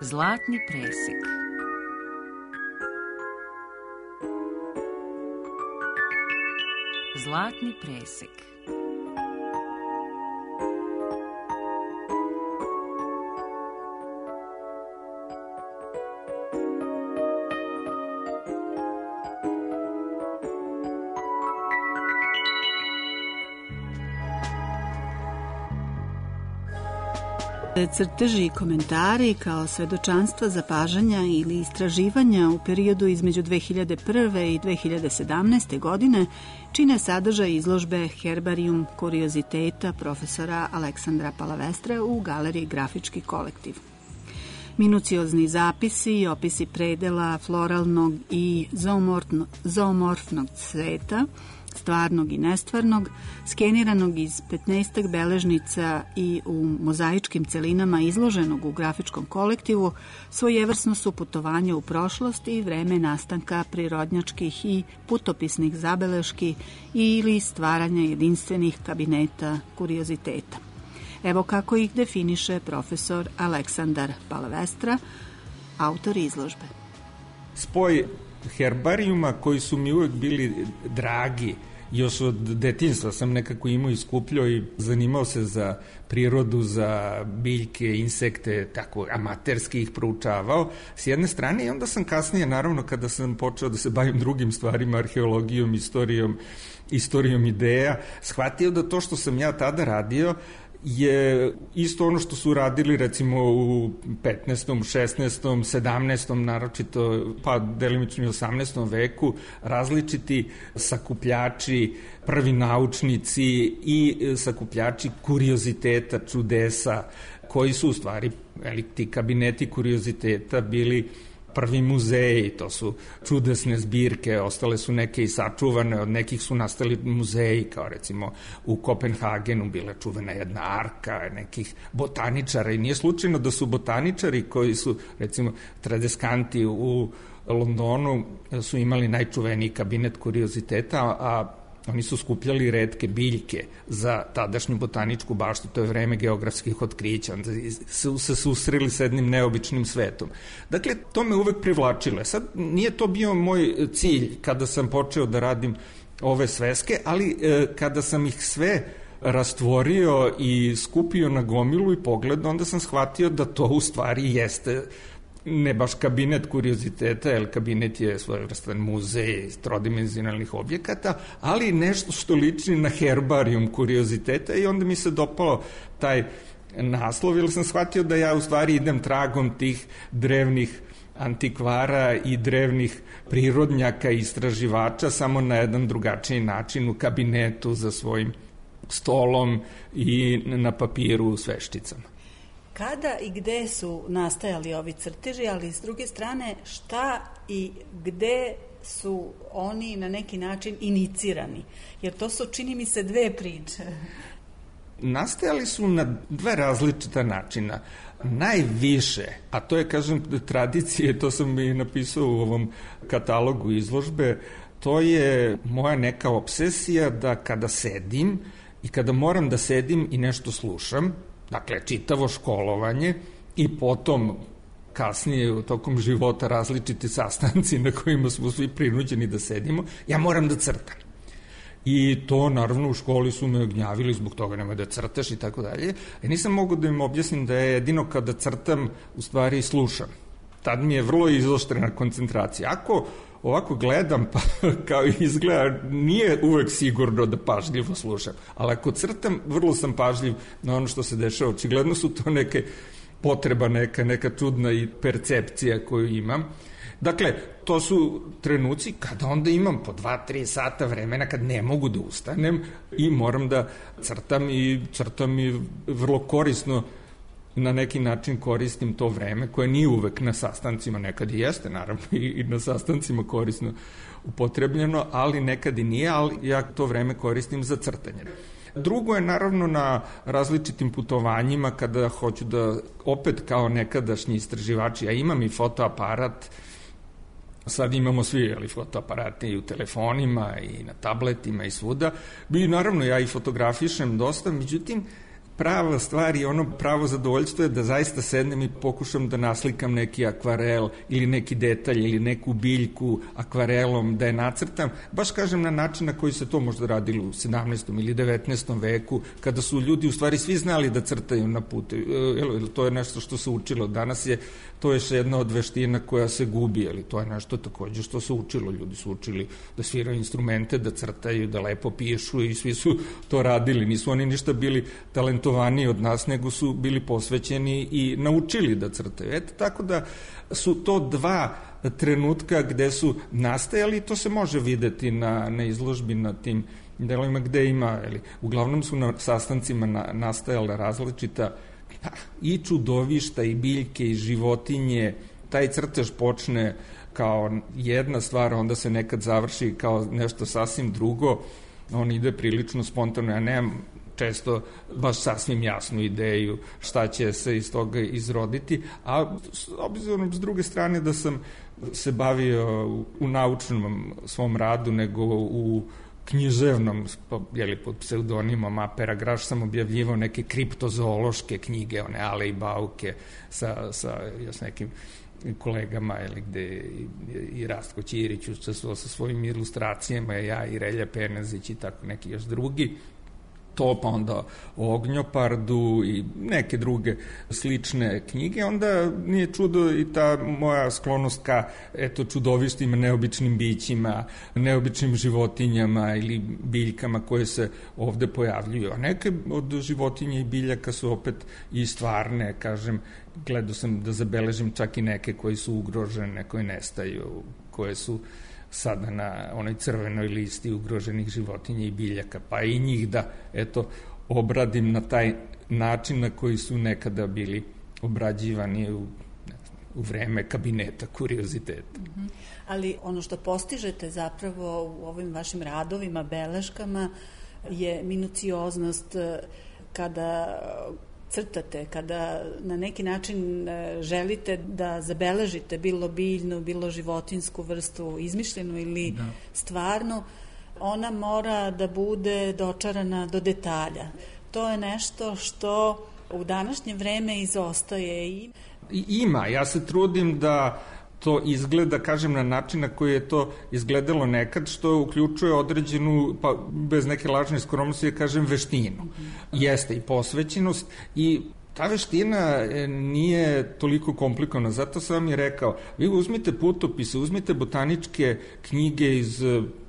Zlatni presek. Zlatni presek. Crteži i komentari kao svedočanstva zapažanja ili istraživanja u periodu između 2001. i 2017. godine čine sadržaj izložbe Herbarium kurioziteta profesora Aleksandra Palavestre u galeriji Grafički kolektiv. Minuciozni zapisi i opisi predela floralnog i zoomorfnog sveta, stvarnog i nestvarnog, skeniranog iz 15 beležnica i u mozaičkim celinama izloženog u grafičkom kolektivu, svojevrsno su putovanje u prošlost i vreme nastanka prirodnjačkih i putopisnih zabeleški ili stvaranja jedinstvenih kabineta kurioziteta. Evo kako ih definiše profesor Aleksandar Palavestra, autor izložbe. Spoj herbarijuma koji su mi uvek bili dragi, još od detinjstva sam nekako imao i skupljao i zanimao se za prirodu, za biljke, insekte, tako amaterski ih proučavao s jedne strane, i onda sam kasnije, naravno, kada sam počeo da se bavim drugim stvarima, arheologijom, istorijom ideja, shvatio da to što sam ja tada radio je isto ono što su radili recimo u 15., 16., 17., naročito pa delimično i 18. veku, različiti sakupljači, prvi naučnici i sakupljači kurioziteta, čudesa, koji su u stvari, ti kabineti kurioziteta bili prvi muzeji, to su čudesne zbirke, ostale su neke i sačuvane, od nekih su nastali muzeji, kao recimo u Kopenhagenu bila čuvena jedna arka nekih botaničara, i nije slučajno da su botaničari koji su, recimo, tradeskanti u Londonu su imali najčuveniji kabinet kurioziteta, a oni su skupljali retke biljke za tadašnju botaničku baštu, to je vreme geografskih otkrića, onda su se susreli sa jednim neobičnim svetom. Dakle, to me uvek privlačilo. Sad, nije to bio moj cilj kada sam počeo da radim ove sveske, ali kada sam ih sve rastvorio i skupio na gomilu i pogledao, onda sam shvatio da to u stvari jeste ne baš kabinet kurioziteta, jer kabinet je svojevrstan muzej trodimenzionalnih objekata, ali nešto što liči na herbarijum kurioziteta, i onda mi se dopalo taj naslov, jer sam shvatio da ja u stvari idem tragom tih drevnih antikvara i drevnih prirodnjaka i istraživača, samo na jedan drugačiji način, u kabinetu za svojim stolom i na papiru u sveščicama. Kada i gde su nastajali ovi crteži, ali s druge strane šta i gde su oni na neki način inicirani? Jer to su, čini mi se, dve priče. Nastajali su na dve različita načina. Najviše, a to je, kažem, tradicije, to sam i napisao u ovom katalogu izložbe, to je moja neka obsesija da kada sedim i kada moram da sedim i nešto slušam, dakle, čitavo školovanje i potom kasnije u tokom života različiti sastanci na kojima smo svi prinuđeni da sedimo, ja moram da crtam. I to, naravno, u školi su me gnjavili zbog toga, nemoj da crtaš i tako dalje. I nisam mogu da im objasnim da je jedino kada crtam, u stvari slušam. Tad mi je vrlo izoštrena koncentracija. Ako ovako gledam, pa kao izgleda, nije uvek sigurno da pažljivo slušam. Ali ako crtam, vrlo sam pažljiv na ono što se dešava. Očigledno su to neke potreba, neka čudna i percepcija koju imam. Dakle, to su trenuci kada onda imam po 2-3 sata vremena kad ne mogu da ustanem i moram da crtam, i crtam i vrlo korisno, na neki način koristim to vreme koje nije uvek na sastancima, nekad i jeste naravno i na sastancima korisno upotrebljeno, ali nekad i nije, ali ja to vreme koristim za crtanje. Drugo je naravno na različitim putovanjima kada hoću da, opet kao nekadašnji istraživači, ja imam i fotoaparat, sad imamo svi fotoaparate i u telefonima i na tabletima i svuda, i naravno ja i fotografišem dosta, međutim prava stvar i ono pravo zadovoljstvo je da zaista sednem i pokušam da naslikam neki akvarel ili neki detalj ili neku biljku akvarelom, da je nacrtam, baš kažem na način na koji se to možda radilo u 17. ili 19. veku, kada su ljudi u stvari svi znali da crtaju na putu. To je nešto što se učilo. Danas je to još jedna od veština koja se gubi, ali to je nešto takođe što se učilo. Ljudi su učili da sviraju instrumente, da crtaju, da lepo pišu i svi su to radili. Nisu oni ništa bili talentovaniji od nas, nego su bili posvećeni i naučili da crtaju. Eto, tako da su to dva trenutka gde su nastajali i to se može videti na izložbi na tim delovima gde ima, uglavnom su na sastancima nastajala različita i čudovišta i biljke i životinje. Taj crtež počne kao jedna stvar, onda se nekad završi kao nešto sasvim drugo. On ide prilično spontano. Ja nemam često baš sasvim jasnu ideju šta će se iz toga izroditi, a obzirom s druge strane da sam se bavio u naučnom svom radu nego u književnom, pod pseudonimom Apera Graš, sam objavljivao neke kriptozoološke knjige, one Ale i Bauke sa nekim kolegama, gde i Rastko Ćirić učestvovao sa svojim ilustracijama, ja i Relja Penezić i tako neki još drugi. To, pa onda o Ognjopardu i neke druge slične knjige, onda nije čudo i ta moja sklonost ka čudovištima, neobičnim bićima, neobičnim životinjama ili biljkama koje se ovde pojavljuju. A neke od životinja i biljaka su opet i stvarne, kažem, gledao sam da zabeležim čak i neke koji su ugrožene, koje nestaju, koje su sada na onoj crvenoj listi ugroženih životinja i biljaka, pa i njih da, obradim na taj način na koji su nekada bili obrađivani u vreme kabineta kurioziteta. Ali ono što postižete zapravo u ovim vašim radovima, beleškama, je minucioznost kada crtate, kada na neki način želite da zabeležite bilo biljnu, bilo životinsku vrstu, izmišljenu ili stvarnu, ona mora da bude dočarana do detalja. To je nešto što u današnje vreme izostaje. Ima, ja se trudim da to izgleda, kažem, na način na koji je to izgledalo nekad, što uključuje određenu, pa bez neke lažne skromnosti, kažem, veštinu. Jeste i posvećenost i ta veština nije toliko komplikovana, zato sam vam je rekao, vi uzmite putopise, uzmite botaničke knjige iz,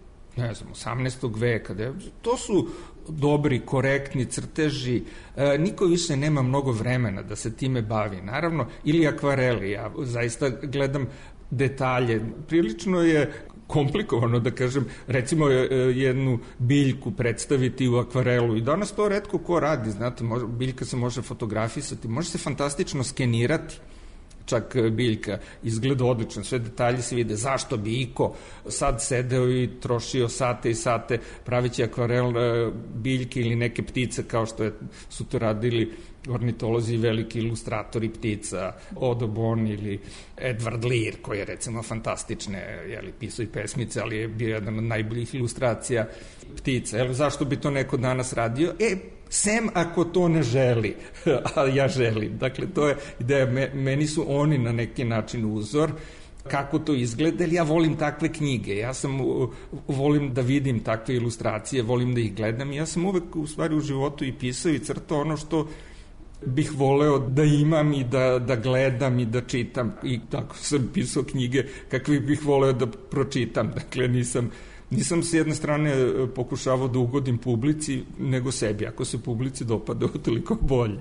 18. veka, to su dobri, korektni crteži, niko više nema mnogo vremena da se time bavi, naravno, ili akvareli, ja zaista gledam detalje, prilično je komplikovano da kažem, recimo jednu biljku predstaviti u akvarelu i danas to retko ko radi, znate, biljka se može fotografisati, može se fantastično skenirati, čak biljka izgleda odlično, sve detalje se vide, zašto bi iko sad sedeo i trošio sate i sate pravići akvarel biljke ili neke ptice kao što su to radili ornitolozi i veliki ilustratori ptica, Audubon ili Edward Lear, koji je recimo fantastične, pisao i pesmice, ali je bio jedan od najboljih ilustracija ptica. Zašto bi to neko danas radio? Sem ako to ne želi, a ja želim. Dakle, to je ideja, meni su oni na neki način uzor, kako to izgleda, ja volim takve knjige, volim da vidim takve ilustracije, volim da ih gledam i ja sam uvek u stvari u životu i pisao i crtao ono što bih voleo da imam i da gledam i da čitam i tako sam pisao knjige kakve bih voleo da pročitam, dakle nisam s jedne strane pokušavao da ugodim publici, nego sebi. Ako se publici dopada, toliko bolje.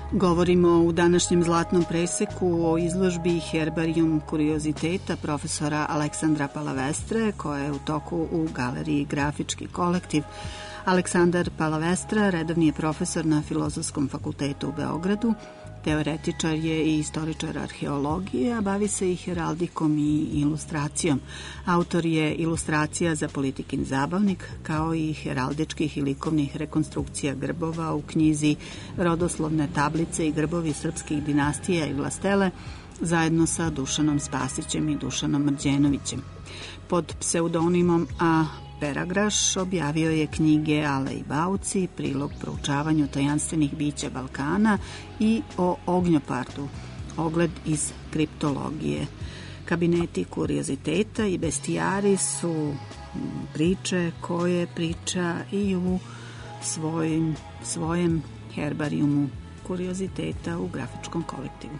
Govorimo u današnjem Zlatnom preseku o izložbi Herbarium kurioziteta profesora Aleksandra Palavestre, koja je u toku u galeriji Grafički kolektiv. Aleksandar Palavestra redovni je profesor na Filozofskom fakultetu u Beogradu, teoretičar je i istoričar arheologije, a bavi se i heraldikom i ilustracijom. Autor je ilustracija za Politikin zabavnik, kao i heraldičkih i likovnih rekonstrukcija grbova u knjizi Rodoslovne tablice i grbovi srpskih dinastija i vlastele, zajedno sa Dušanom Spasićem i Dušanom Mrđenovićem. Pod pseudonimom A. Peragraš objavio je knjige Ale i Bauci, prilog proučavanju tajanstvenih bića Balkana i o ognjopardu, ogled iz kriptologije. Kabineti kurioziteta i bestijari su priče koje priča i u svojem herbarijumu kurioziteta u Grafičkom kolektivu.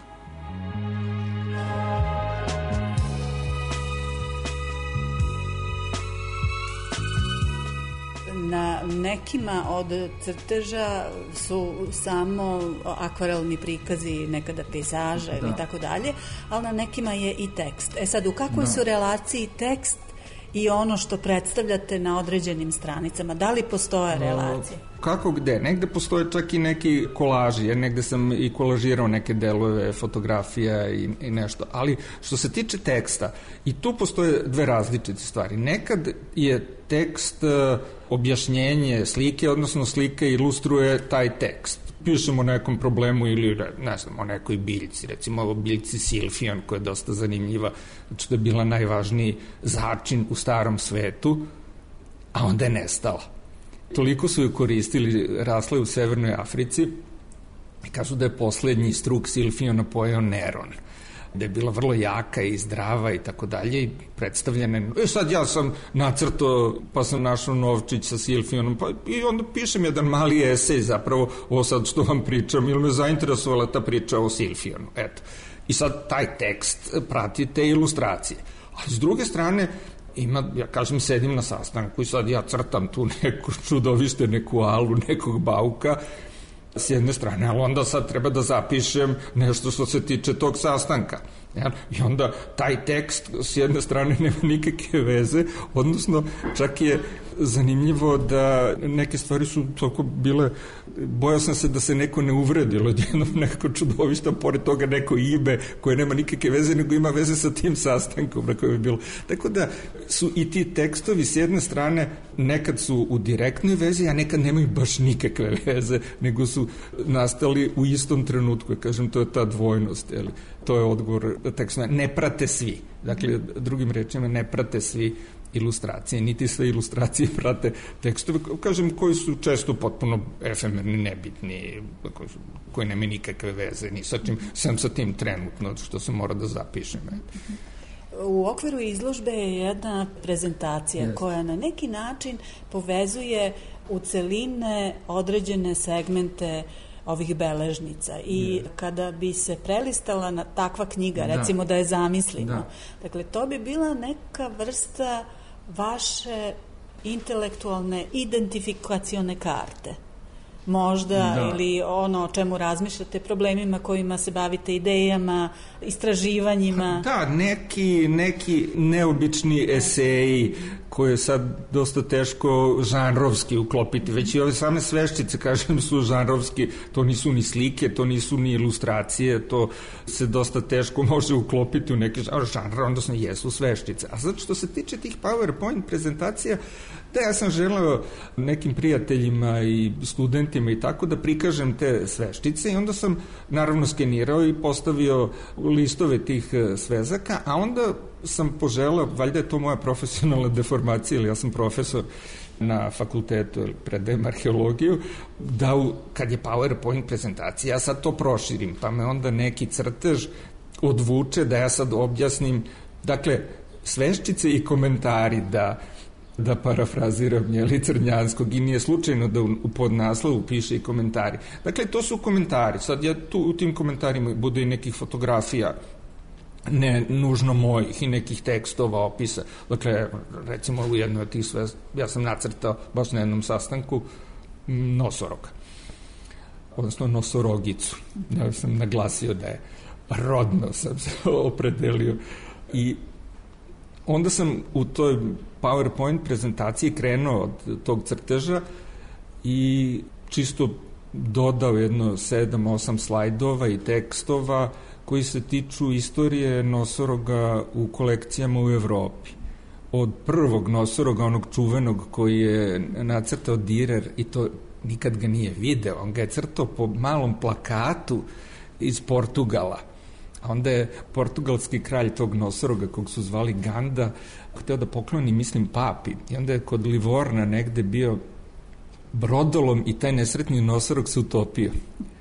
Na nekima od crteža su samo akvarelni prikazi, nekada pejzaža ili tako dalje, ali na nekima je i tekst. Sad, u kakvoj su relaciji tekst i ono što predstavljate na određenim stranicama? Da li postoje relacije? Kako gde? Negde postoje čak i neki kolaži, jer negde sam i kolažirao neke delove fotografija i nešto. Ali što se tiče teksta, i tu postoje dve različite stvari. Nekad je tekst objašnjenje slike, odnosno slika ilustruje taj tekst. Pišemo o nekom problemu ili, ne znam, o nekoj biljci, recimo o biljci Silfion, koja je dosta zanimljiva, znači da je bila najvažniji začin u starom svetu, a onda je nestala. Toliko su ju koristili, rasle u Severnoj Africi i kažu da je poslednji struk Silfiona pojeo Neron, da je bila vrlo jaka i zdrava i tako dalje i predstavljene. Sad ja sam nacrtao, pa sam našao novčić sa Silfionom, i onda pišem jedan mali esej zapravo, ovo sad što vam pričam, ili me zainteresovala ta priča o Silfionu, eto. I sad taj tekst prati te ilustracije. A s druge strane, ja kažem, sedim na sastanku i sad ja crtam tu neko čudovište, neku alu, nekog bauka, s jedne strane, ali onda sad treba da zapišem nešto što se tiče tog sastanka. I onda taj tekst s jedne strane nema nikakve veze, odnosno čak je zanimljivo da neke stvari su toliko bile, bojao sam se da se neko ne uvredilo od jednog neko čudovišta, pored toga neko ime koje nema nikakve veze, nego ima veze sa tim sastankom na kojem je bilo. Tako da su i ti tekstovi s jedne strane nekad su u direktnoj vezi, a nekad nemaju baš nikakve veze, nego su nastali u istom trenutku. Kažem, to je ta dvojnost, jeli? To je odgovor teksta. Ne prate svi. Dakle, drugim rečima, ne prate svi ilustracije, niti sve ilustracije prate tekstove, kažem, koji su često potpuno efemerni, nebitni, koji nema nikakve veze, ni sa čim, sam sa tim trenutno, što se mora da zapišem. U okviru izložbe je jedna prezentacija koja na neki način povezuje u celine određene segmente ovih beležnica i kada bi se prelistala na takva knjiga, recimo da je zamislimo, dakle to bi bila neka vrsta vaše intelektualne identifikacione karte. Možda, ili ono o čemu razmišljate, problemima kojima se bavite, idejama, istraživanjima. Da, neki neobični eseji koje je sad dosta teško žanrovski uklopiti. Već i ove same sveščice, kažem, su žanrovski, to nisu ni slike, to nisu ni ilustracije, to se dosta teško može uklopiti u neke žanre, odnosno jesu sveščice. A sad što se tiče tih PowerPoint prezentacija, da, ja sam želeo nekim prijateljima i studentima i tako da prikažem te sveščice i onda sam naravno skenirao i postavio listove tih svezaka, a onda sam poželao, valjda je to moja profesionalna deformacija, ili ja sam profesor na fakultetu, predajem arheologiju, da kad je PowerPoint prezentacija, ja sad to proširim, pa me onda neki crtež odvuče da ja sad objasnim, dakle, sveščice i komentari, da parafraziram Crnjanskog, i nije slučajno da u podnaslovu piše i komentari. Dakle, to su komentari. Sad ja tu u tim komentarima bude i nekih fotografija, ne nužno mojih, i nekih tekstova, opisa. Dakle, recimo u jednoj od tih ja sam nacrtao baš na jednom sastanku nosoroga. odnosno nosorogicu. Ja sam naglasio da je rodno sam se opredelio. I onda sam u toj PowerPoint prezentaciji krenuo od tog crteža i čisto dodao jedno 7-8 slajdova i tekstova koji se tiču istorije nosoroga u kolekcijama u Evropi. Od prvog nosoroga, onog čuvenog koji je nacrtao Dürer, i to nikad ga nije video, on ga je crtao po malom plakatu iz Portugala. A onda je portugalski kralj tog nosoroga, kog su zvali Ganda, hteo da pokloni, mislim, papi. I onda je kod Livorna negde bio brodolom i taj nesretni nosorog se utopio.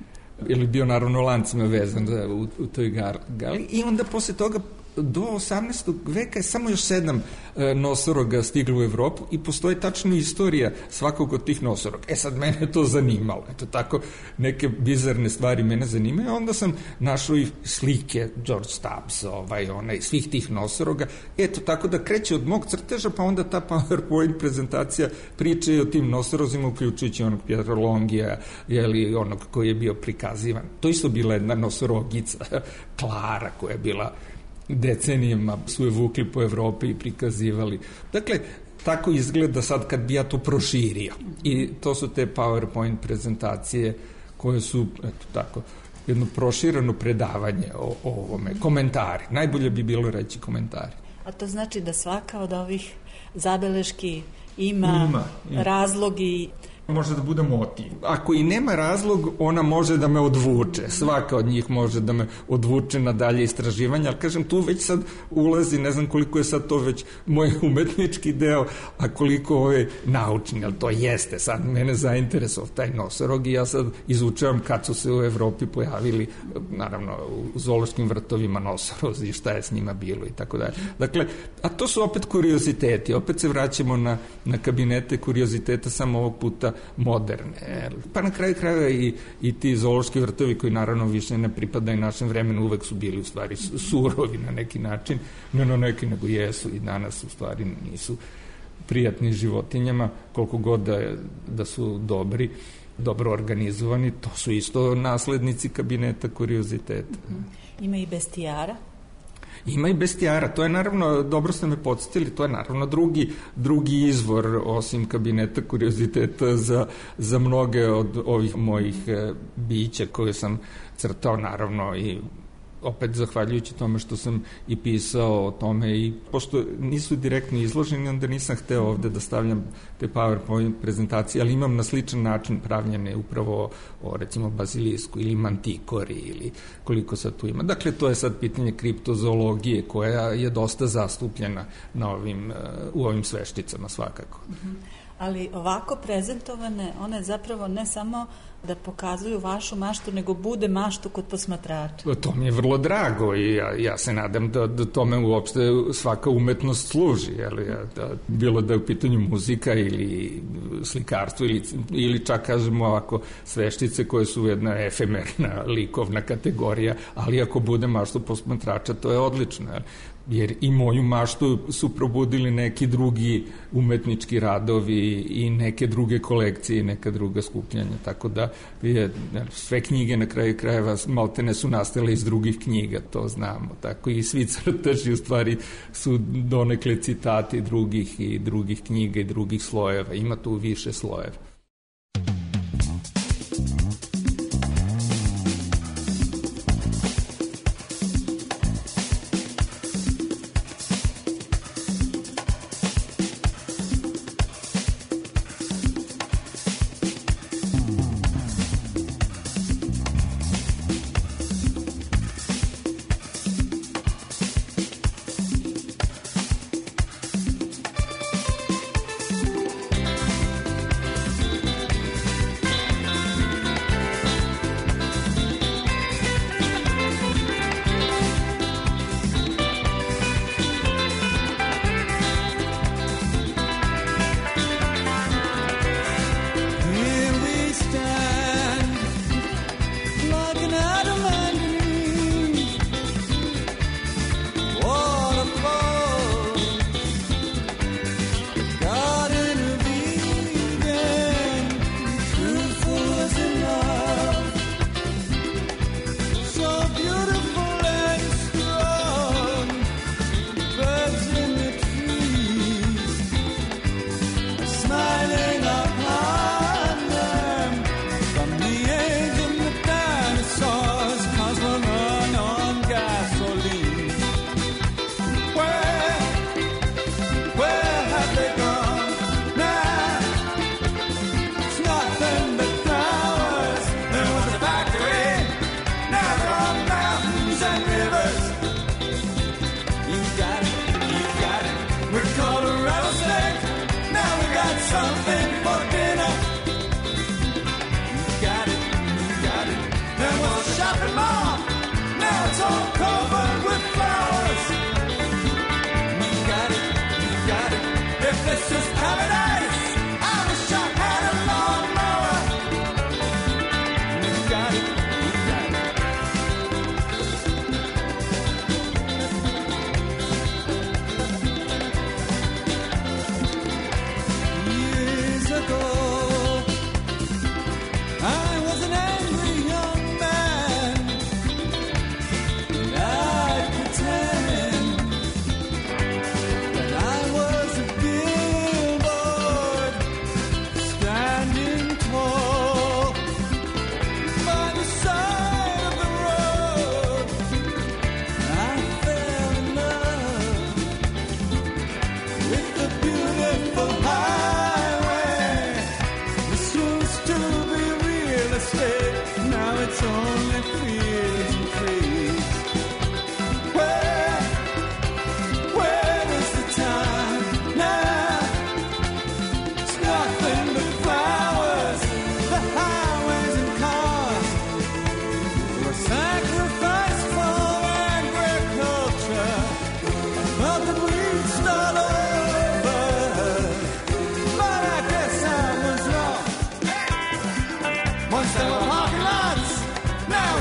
Ili bio naravno lancima vezan u toj gali. I onda posle toga do 18. veka je samo još 7 nosoroga stiglo u Evropu i postoji tačno istorija svakog od tih nosoroga. Sad mene je to zanimalo. Eto tako, neke bizarne stvari mene zanimaju. Onda sam našao i slike George Stubbs, svih tih nosoroga. Eto tako da kreće od mog crteža, pa onda ta PowerPoint prezentacija priča i o tim nosorozima, uključujući onog Pietro Longija, onog koji je bio prikazivan. To isto bila jedna nosorogica, Klara, koja je bila decenijama, su je vukli po Evropi i prikazivali. Dakle, tako izgleda sad kad bi ja to proširio. I to su te PowerPoint prezentacije koje su, eto tako, jedno prošireno predavanje o ovome. Komentari. Najbolje bi bilo reći komentari. A to znači da svaka od ovih zabeleški ima razlog i može da bude motiv. Ako i nema razlog, ona može da me odvuče. Svaka od njih može da me odvuče na dalje istraživanje, ali kažem, tu već sad ulazi, ne znam koliko je sad to već moj umetnički deo, a koliko naučni, ali to jeste. Sad mene zainteresovao taj nosorog i ja sad izučavam kad su se u Evropi pojavili, naravno, u zoološkim vrtovima nosorozi, šta je s njima bilo i tako dalje. Dakle, a to su opet kurioziteti. Opet se vraćamo na kabinete kurioziteta, samo ovog puta moderne. Pa na kraju krajeva i ti zoološki vrtovi koji naravno više ne pripadaju našem vremenu, uvek su bili u stvari surovi na neki način, ne na neki nego jesu i danas u stvari nisu prijatni životinjama, koliko god da su dobri, dobro organizovani, to su isto naslednici kabineta kurioziteta. Ima i bestijara? Ima i bestijara, to je naravno, dobro ste me podsjetili, to je naravno drugi izvor osim kabineta kurioziteta za mnoge od ovih mojih bića koje sam crtao, naravno, i opet zahvaljujući tome što sam i pisao o tome, i pošto nisu direktno izloženi, onda nisam hteo ovde da stavljam te PowerPoint prezentacije, ali imam na sličan način pravljene upravo o recimo bazilisku ili mantikori ili koliko sad tu ima. Dakle, to je sad pitanje kriptozoologije koja je dosta zastupljena u ovim svešticama svakako. Ali ovako prezentovane, one zapravo ne samo da pokazuju vašu maštu, nego bude maštu kod posmatrača. To mi je vrlo drago i ja se nadam da tome uopšte svaka umetnost služi. Bilo da je u pitanju muzika ili slikarstvo ili čak kažemo ovako sveštice koje su jedna efemerna likovna kategorija, ali ako bude maštu posmatrača, to je odlično. Jer i moju maštu su probudili neki drugi umetnički radovi i neke druge kolekcije i neka druga skupljanja, tako da sve knjige na kraju krajeva maltene su nastale iz drugih knjiga, to znamo, tako i svi crteži u stvari su donekle citati drugih knjiga i drugih slojeva, ima tu više slojeva.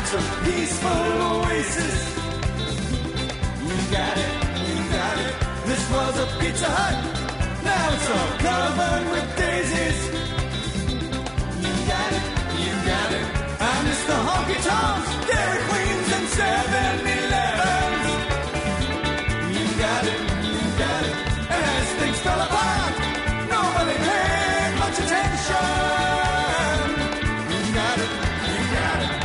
It's a peaceful oasis. You got it, you got it. This was a Pizza Hut. Now it's all covered with daisies. You got it, you got it. I miss the honky tonks, Dairy Queens, and 7-Elevens. You got it, you got it. And as things fell apart, nobody paid much attention. You got it, you got it.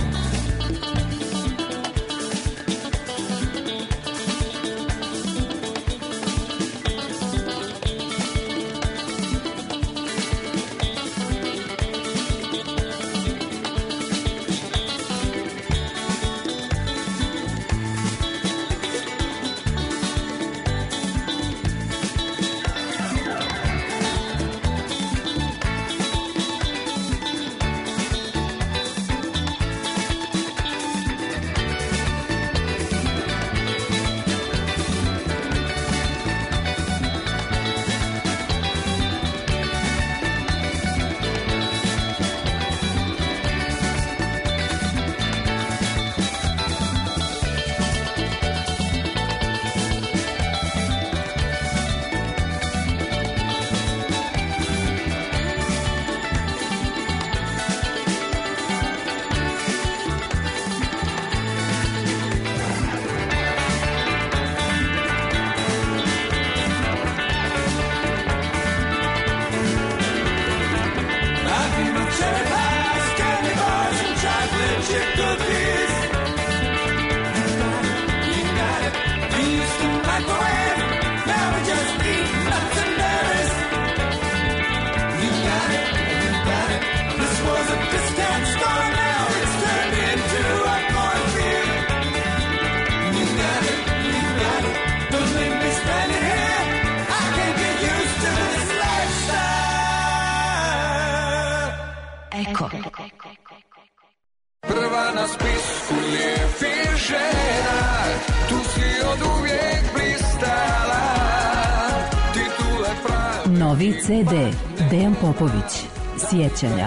Prva na spisku lijepih žena, tu si od uvijek blistala, titule pravi. Novi CD, Dejan Popović, Sjećanja.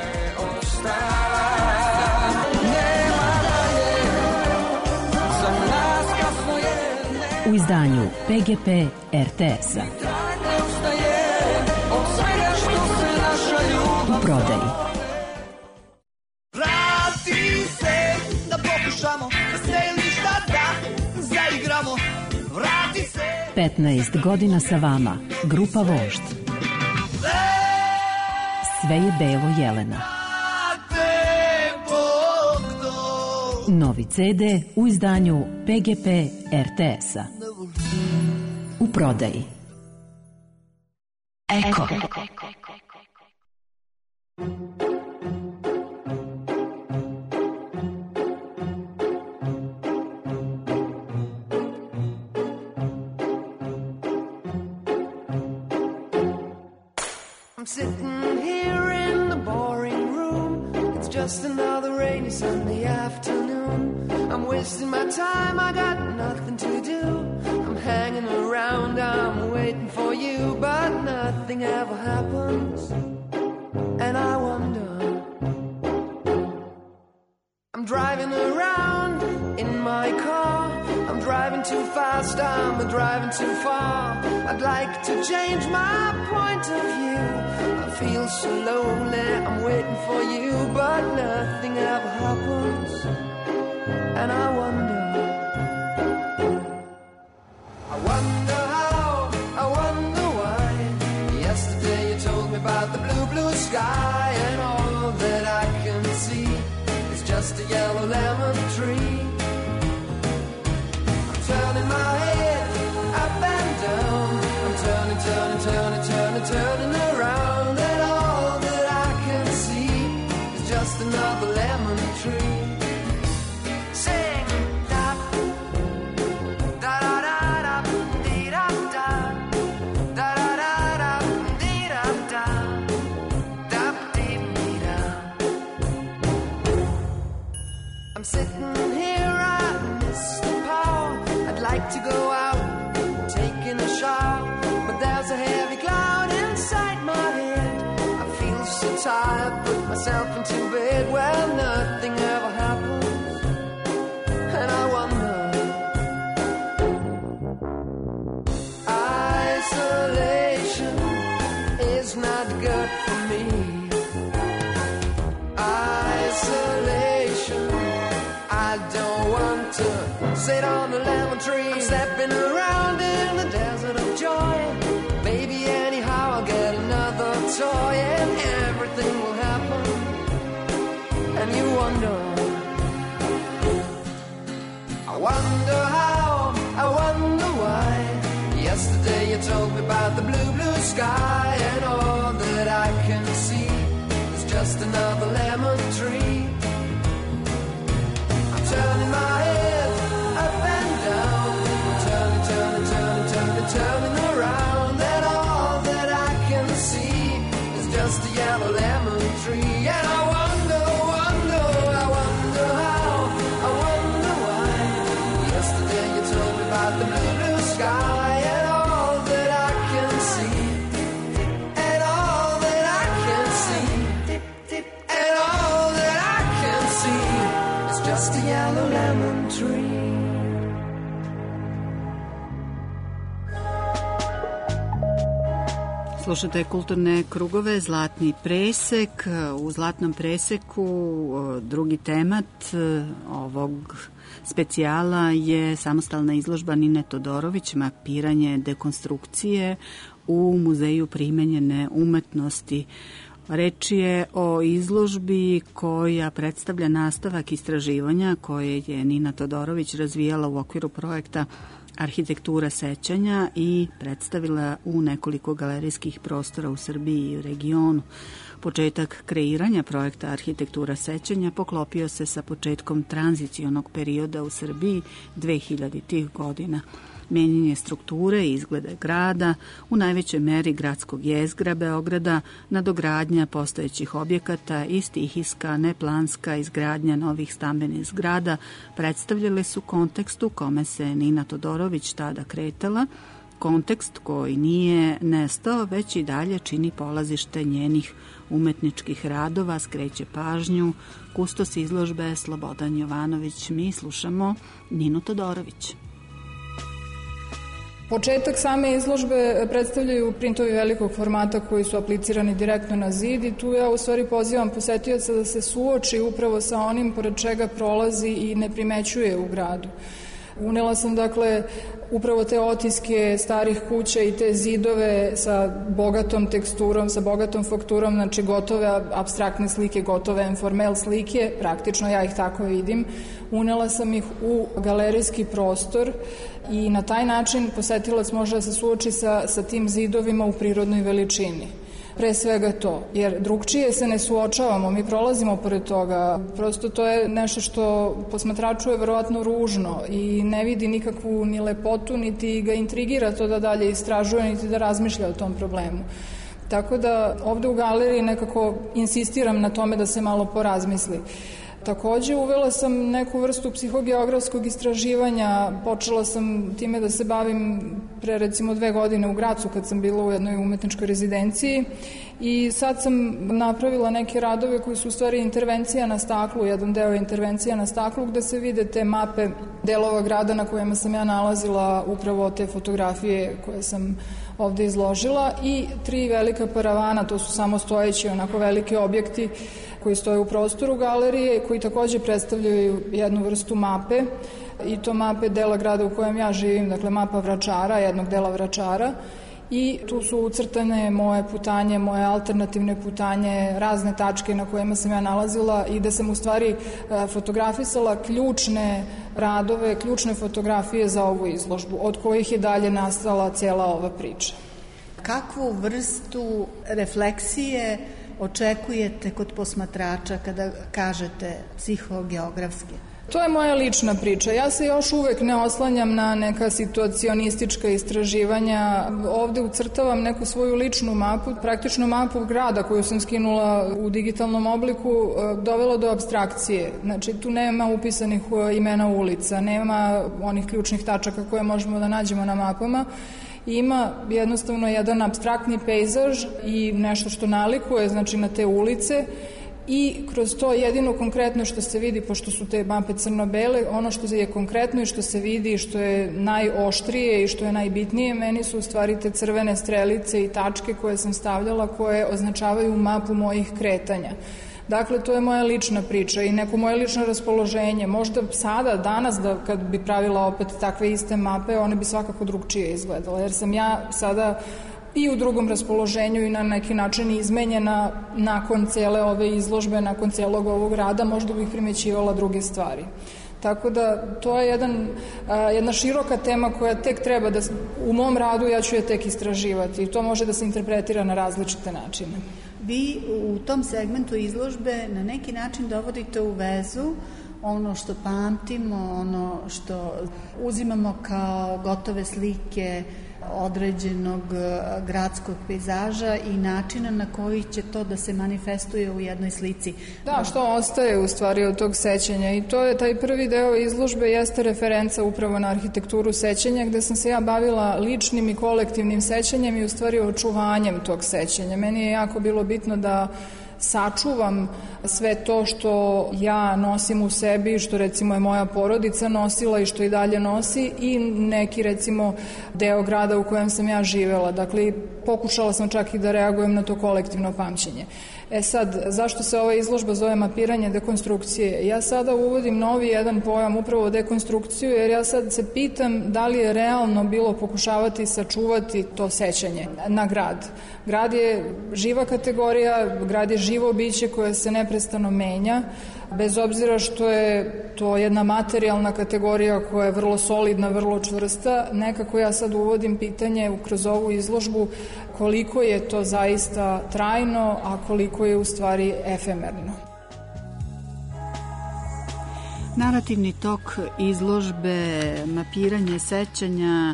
U izdanju PGP RTS-a. U prodaji. Vrati se, da pokušamo, da se ništa da zaigramo. Vrati se. 15 godina sa vama, grupa Vožd. Sve je belo Jelena. Novi CD u izdanju PGP RTS-a. U prodaji. Eko. I'm sitting here in the boring room. It's just another rainy Sunday afternoon. I'm wasting my time, I got nothing to do. I'm hanging around, I'm waiting for you, but nothing ever happens. And I wonder, I'm driving around in my car. I'm driving too fast, I'm driving too far. I'd like to change my point of view. I feel so lonely, I'm waiting for you, but nothing ever happens. And I wonder how, I wonder why. Yesterday you told me about the blue, blue sky, and all that I can see is just a yellow lemon tree. I'm turning my head up and down. I'm turning, turning, turning, turning, turning around, and all that I can see is just another lemon tree. Sing da da da da da dee da da da da da da dee da da da dee dee da. I'm sitting here, I miss the power. I'd like to go out, taking a shower, but there's a heavy cloud inside my head. I feel so tired, put myself into bed. Well, nothing ever happens. to sit on a lemon tree. I'm stepping around in the desert of joy. Baby, anyhow I'll get another toy and everything will happen. And you wonder, I wonder how, I wonder why. Yesterday you told me about the blue, blue sky, and all that I can see is just another lemon tree. I'm turning my head up and down, I'm turning, turning, turning, turning, turning around, and all that I can see is just a yellow lemon tree. And I wonder, wonder, I wonder how, I wonder why. Yesterday you told me about the blue, blue sky, and all that I can see, and all that I can see, and all that I can see is just a yellow lemon tree. Slušate kulturne krugove, Zlatni presek. U Zlatnom preseku drugi temat ovog specijala je samostalna izložba Nine Todorović, mapiranje dekonstrukcije u Muzeju primenjene umetnosti. Reč je o izložbi koja predstavlja nastavak istraživanja koje je Nina Todorović razvijala u okviru projekta Arhitektura sećanja i predstavila u nekoliko galerijskih prostora u Srbiji i u regionu. Početak kreiranja projekta Arhitektura sećanja poklopio se sa početkom tranzicionog perioda u Srbiji 2000-ih godina. Menjanje strukture i izgleda grada, u najvećoj meri gradskog jezgra Beograda, nadogradnja postojećih objekata i stihijska, neplanska izgradnja novih stambenih zgrada predstavljale su kontekst u kome se Nina Todorović tada kretala, kontekst koji nije nestao, već i dalje čini polazište njenih umetničkih radova, skreće pažnju kustos izložbe Slobodan Jovanović. Mi slušamo Ninu Todorović. Početak same izložbe predstavljaju printovi velikog formata koji su aplicirani direktno na zid i tu ja u stvari pozivam posetioca da se suoči upravo sa onim pored čega prolazi i ne primećuje u gradu. Unela sam dakle upravo te otiske starih kuća i te zidove sa bogatom teksturom, sa bogatom fakturom, znači gotove apstraktne slike, gotove informel slike, praktično ja ih tako vidim. Unela sam ih u galerijski prostor i na taj način posetilac može da se suoči sa tim zidovima u prirodnoj veličini. Pre svega to, jer drugčije se ne suočavamo, mi prolazimo pored toga, prosto to je nešto što posmatraču je verovatno ružno i ne vidi nikakvu ni lepotu, niti ga intrigira to da dalje istražuje, niti da razmišlja o tom problemu. Tako da ovde u galeriji nekako insistiram na tome da se malo porazmisli. Takođe, uvela sam neku vrstu psihogeografskog istraživanja, počela sam time da se bavim pre recimo 2 godine u Gracu kad sam bila u jednoj umetničkoj rezidenciji i sad sam napravila neke radove koji su u stvari intervencija na staklu, jedan deo je intervencija na staklu gde se vide te mape delova grada na kojima sam ja nalazila upravo te fotografije koje sam ovde izložila i 3 velika paravana, to su samo stojeći onako veliki objekti koji stoje u prostoru galerije, koji takođe predstavljaju jednu vrstu mape i to mape dela grada u kojem ja živim, dakle mapa Vračara, jednog dela Vračara i tu su ucrtane moje putanje, moje alternativne putanje, razne tačke na kojima sam ja nalazila i da sam u stvari fotografisala ključne radove, ključne fotografije za ovu izložbu, od kojih je dalje nastala cijela ova priča. Kakvu vrstu refleksije očekujete kod posmatrača kada kažete psihogeografske? To je moja lična priča. Ja se još uvek ne oslanjam na neka situacionistička istraživanja. Ovde ucrtavam neku svoju ličnu mapu, praktično mapu grada koju sam skinula u digitalnom obliku, dovela do apstrakcije. Znači, tu nema upisanih imena ulica, nema onih ključnih tačaka koje možemo da nađemo na mapama. Ima jednostavno jedan apstraktni pejzaž i nešto što nalikuje, znači na te ulice i kroz to jedino konkretno što se vidi, pošto su te mape crno-bele, ono što je konkretno i što se vidi i što je najoštrije i što je najbitnije, meni su u stvari te crvene strelice i tačke koje sam stavljala koje označavaju mapu mojih kretanja. Dakle, to je moja lična priča i neko moje lično raspoloženje. Možda sada, danas, kad bi pravila opet takve iste mape, one bi svakako drugčije izgledale, jer sam ja sada i u drugom raspoloženju i na neki način izmenjena nakon cele ove izložbe, nakon celog ovog rada, možda bih primećivala druge stvari. Tako da to je jedna široka tema koja tek treba da, u mom radu ja ću je tek istraživati i to može da se interpretira na različite načine. Vi u tom segmentu izložbe na neki način dovodite u vezu ono što pamtimo, ono što uzimamo kao gotove slike određenog gradskog pejzaža i načina na koji će to da se manifestuje u jednoj slici. Da, što ostaje u stvari od tog sećanja i to je taj prvi deo izložbe jeste referenca upravo na arhitekturu sećanja gde sam se ja bavila ličnim i kolektivnim sećanjem i u stvari očuvanjem tog sećanja. Meni je jako bilo bitno da sačuvam sve to što ja nosim u sebi, što recimo je moja porodica nosila i što i dalje nosi i neki recimo deo grada u kojem sam ja živela. Dakle, pokušala sam čak i da reagujem na to kolektivno pamćenje. Sad, zašto se ova izložba zove mapiranje dekonstrukcije? Ja sada uvodim novi jedan pojam, upravo dekonstrukciju, jer ja sad se pitam da li je realno bilo pokušavati sačuvati to sećanje na grad. Grad je živa kategorija, grad je živo biće koje se neprestano menja, bez obzira što je to jedna materijalna kategorija koja je vrlo solidna, vrlo čvrsta. Nekako ja sad uvodim pitanje kroz ovu izložbu koliko je to zaista trajno, a koliko je u stvari efemerno. Narativni tok izložbe, mapiranje sećanja,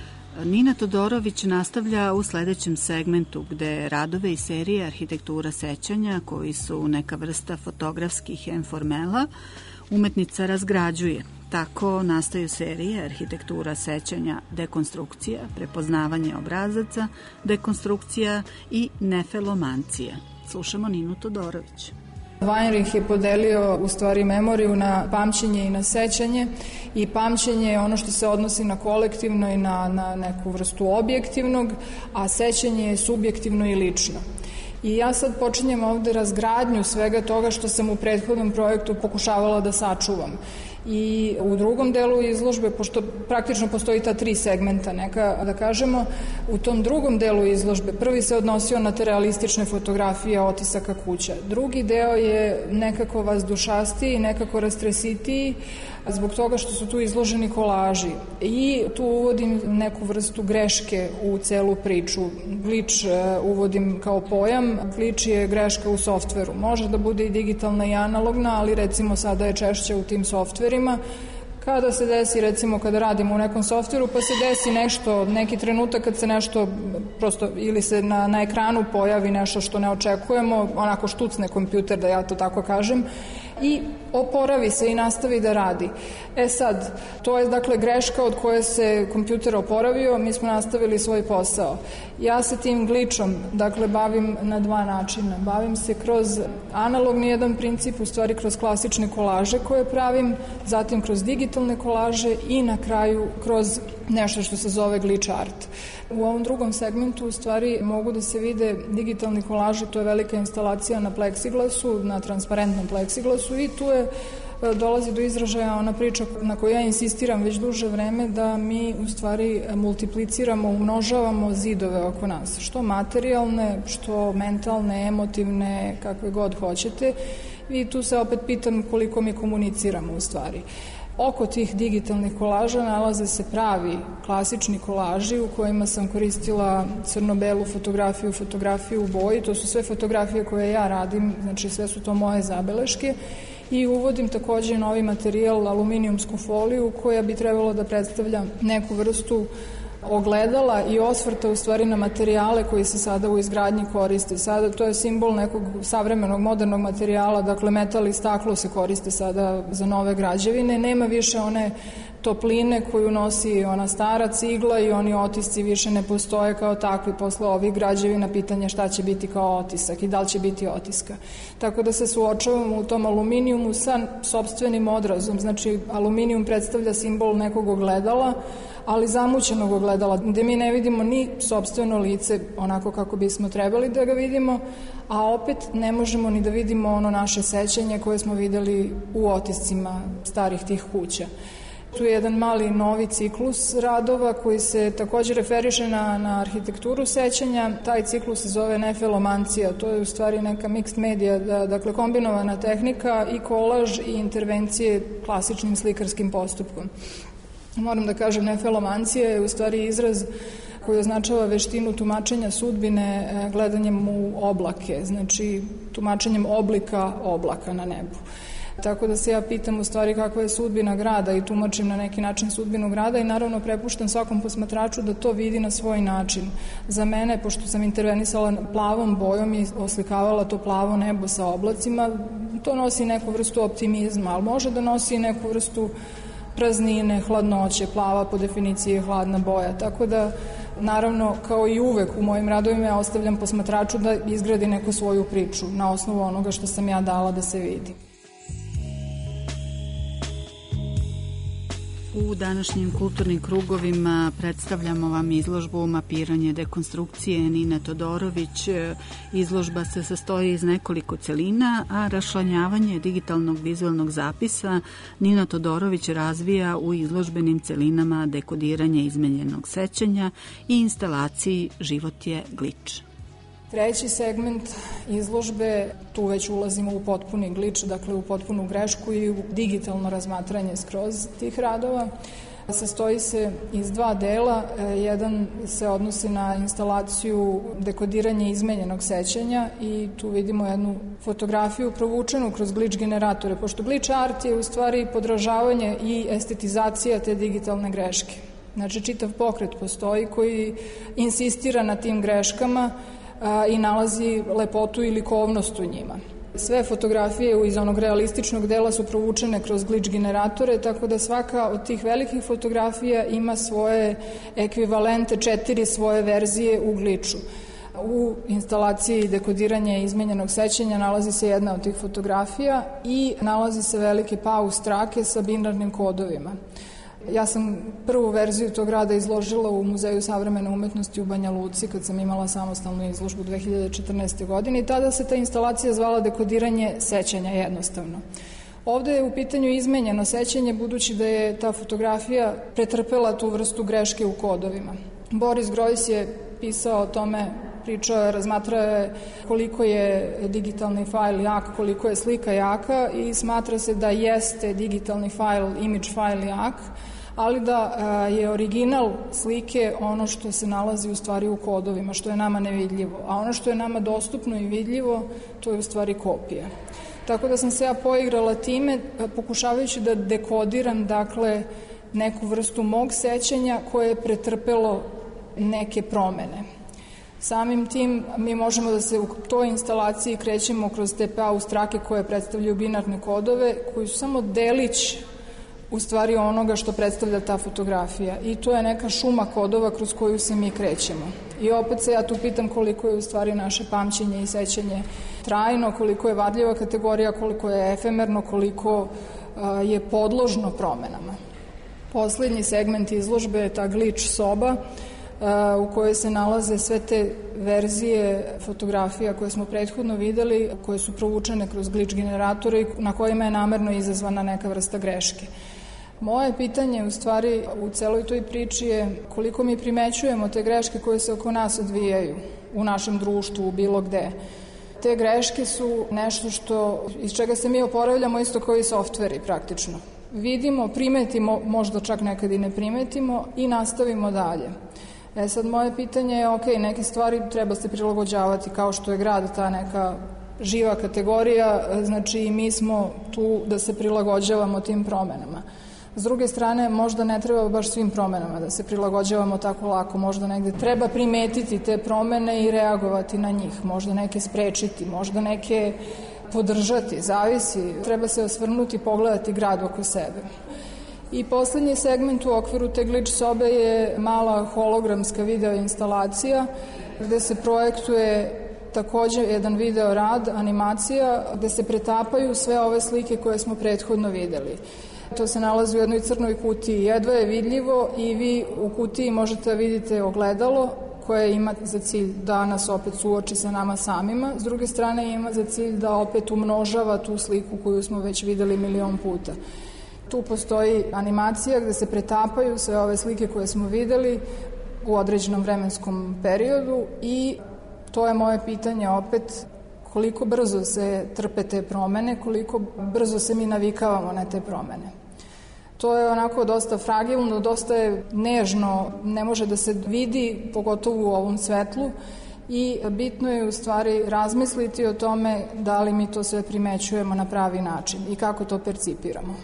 Nina Todorović nastavlja u sledećem segmentu gde radove i serije arhitektura sećanja, koji su neka vrsta fotografskih informela, umetnica razgrađuje. Tako nastaju serije arhitektura sećanja, dekonstrukcija, prepoznavanje obrazaca, dekonstrukcija i nefelomancija. Slušamo Ninu Todorović. Weinreich je podelio u stvari memoriju na pamćenje i na sećanje i pamćenje je ono što se odnosi na kolektivno i na neku vrstu objektivnog, a sećanje je subjektivno i lično. I ja sad počinjem ovde razgradnju svega toga što sam u prethodnom projektu pokušavala da sačuvam. I u drugom delu izložbe, pošto praktično postoji ta 3 segmenta, neka da kažemo, u tom drugom delu izložbe prvi se odnosio na te realistične fotografije otisaka kuća. Drugi deo je nekako vazdušastiji, nekako rastresitiji, zbog toga što su tu izloženi kolaži. I tu uvodim neku vrstu greške u celu priču. Glič uvodim kao pojam. Glič je greška u softveru. Može da bude i digitalna i analogna, ali recimo sada je češće u tim softverima. Kada se desi, recimo kada radimo u nekom softveru, pa se desi nešto, neki trenutak kad se nešto prosto ili se na ekranu pojavi nešto što ne očekujemo, onako štucne kompjuter, da ja to tako kažem, i oporavi se i nastavi da radi. Sad, to je dakle greška od koje se kompjuter oporavio, mi smo nastavili svoj posao. Ja se tim gličom, dakle, bavim na 2 načina. Bavim se kroz analogni jedan princip, u stvari kroz klasične kolaže koje pravim, zatim kroz digitalne kolaže i na kraju kroz nešto što se zove glitch art. U ovom drugom segmentu u stvari mogu da se vide digitalni kolaži, to je velika instalacija na pleksiglasu, na transparentnom pleksiglasu i tu je dolazi do izražaja ona priča na koju ja insistiram već duže vreme, da mi u stvari multipliciramo, umnožavamo zidove oko nas, što materijalne, što mentalne, emotivne, kakve god hoćete, i tu se opet pitam koliko mi komuniciramo u stvari. Oko tih digitalnih kolaža nalaze se pravi klasični kolaži u kojima sam koristila crno-belu fotografiju u boji, to su sve fotografije koje ja radim, znači sve su to moje zabeleške, i uvodim takođe novi materijal, aluminijumsku foliju, koja bi trebalo da predstavlja neku vrstu ogledala i osvrta u stvari na materijale koji se sada u izgradnji koriste. Sada to je simbol nekog savremenog modernog materijala, dakle metal i staklo se koriste sada za nove građevine, nema više one topline koju nosi ona stara cigla i oni otisci više ne postoje kao takvi posle ovih građevina, pitanje šta će biti kao otisak i da li će biti otiska. Tako da se suočavamo u tom aluminijumu sa sopstvenim odrazom, znači aluminijum predstavlja simbol nekog ogledala, ali zamućenog ogledala, gde mi ne vidimo ni sopstveno lice onako kako bismo trebali da ga vidimo, a opet ne možemo ni da vidimo ono naše sećanje koje smo videli u otiscima starih tih kuća. Tu je jedan mali novi ciklus radova koji se takođe referiše na arhitekturu sećanja. Taj ciklus se zove nefelomancija, to je u stvari neka mixed media, dakle kombinovana tehnika i kolaž i intervencije klasičnim slikarskim postupkom. Moram da kažem, nefelomancija je u stvari izraz koji označava veštinu tumačenja sudbine gledanjem u oblake, znači tumačenjem oblika oblaka na nebu. Tako da se ja pitam u stvari kakva je sudbina grada i tumačim na neki način sudbinu grada i naravno prepuštam svakom posmatraču da to vidi na svoj način. Za mene, pošto sam intervenisala plavom bojom i oslikavala to plavo nebo sa oblacima, to nosi neku vrstu optimizma, ali može da nosi i neku vrstu praznine, hladnoće, plava po definiciji je hladna boja, tako da naravno kao i uvek u mojim radovima ja ostavljam posmatraču da izgradi neku svoju priču na osnovu onoga što sam ja dala da se vidi. U današnjim kulturnim krugovima predstavljamo vam izložbu Mapiranje dekonstrukcije Nine Todorović. Izložba se sastoji iz nekoliko celina, a raščlanjavanje digitalnog vizualnog zapisa Nina Todorović razvija u izložbenim celinama dekodiranje izmenjenog sećanja i instalaciji Život je glič. Treći segment izložbe, tu već ulazimo u potpuni glič, dakle u potpunu grešku i u digitalno razmatranje skroz tih radova. Sastoji se iz dva dela. Jedan se odnosi na instalaciju dekodiranje izmenjenog sećanja i tu vidimo jednu fotografiju provučenu kroz glič generatore, pošto glič art je u stvari podražavanje i estetizacija te digitalne greške. Znači čitav pokret postoji koji insistira na tim greškama i nalazi lepotu i likovnost u njima. Sve fotografije iz onog realističnog dela su provučene kroz glič generatore, tako da svaka od tih velikih fotografija ima svoje ekvivalente, 4 svoje verzije u gliču. U instalaciji dekodiranja izmenjenog sećanja nalazi se jedna od tih fotografija i nalazi se velike paus trake sa binarnim kodovima. Ja sam prvu verziju tog rada izložila u Muzeju savremene umetnosti u Banja Luci kad sam imala samostalnu izložbu 2014. godine i tada se ta instalacija zvala dekodiranje sećanja jednostavno. Ovde je u pitanju izmenjeno sećanje budući da je ta fotografija pretrpela tu vrstu greške u kodovima. Boris Grojs je pisao o tome, pričao je, razmatrao je koliko je digitalni fajl jak, koliko je slika jaka i smatra se da jeste digitalni fajl, image fajl jak, ali da je original slike ono što se nalazi u stvari u kodovima, što je nama nevidljivo, a ono što je nama dostupno i vidljivo, to je u stvari kopija. Tako da sam se ja poigrala time, pokušavajući da dekodiram, dakle, neku vrstu mog sećanja koje je pretrpelo neke promene. Samim tim mi možemo da se u toj instalaciji krećemo kroz te paus trake koje predstavljaju binarne kodove, koji su samo delić u stvari onoga što predstavlja ta fotografija. I to je neka šuma kodova kroz koju se mi krećemo. I opet se ja tu pitam koliko je u stvari naše pamćenje i sećanje trajno, koliko je varljiva kategorija, koliko je efemerno, koliko je podložno promenama. Poslednji segment izložbe je ta glič soba, u kojoj se nalaze sve te verzije fotografija koje smo prethodno videli, koje su provučene kroz glič generatore i na kojima je namerno izazvana neka vrsta greške. Moje pitanje u stvari u celoj toj priči je koliko mi primećujemo te greške koje se oko nas odvijaju u našem društvu, bilo gde. Te greške su nešto iz čega se mi oporavljamo isto kao i softveri praktično. Vidimo, primetimo, možda čak nekad i ne primetimo i nastavimo dalje. Sad moje pitanje je, ok, neke stvari treba se prilagođavati kao što je grad ta neka živa kategorija, znači i mi smo tu da se prilagođavamo tim promenama. S druge strane, možda ne treba baš svim promenama da se prilagođavamo tako lako, možda negde treba primetiti te promene i reagovati na njih, možda neke sprečiti, možda neke podržati, zavisi, treba se osvrnuti, pogledati grad oko sebe. I poslednji segment u okviru te glič sobe je mala hologramska video instalacija gde se projektuje takođe jedan video rad, animacija, gde se pretapaju sve ove slike koje smo prethodno videli. To se nalazi u jednoj crnoj kutiji. Jedva je vidljivo i vi u kutiji možete da vidite ogledalo koje ima za cilj da nas opet suoči sa nama samima. S druge strane ima za cilj da opet umnožava tu sliku koju smo već videli milion puta. Tu postoji animacija gde se pretapaju sve ove slike koje smo videli u određenom vremenskom periodu i to je moje pitanje opet, koliko brzo se trpe te promene, koliko brzo se mi navikavamo na te promene. To je onako dosta fragilno, dosta je nežno, ne može da se vidi, pogotovo u ovom svetlu, i bitno je u stvari razmisliti o tome da li mi to sve primećujemo na pravi način i kako to percipiramo.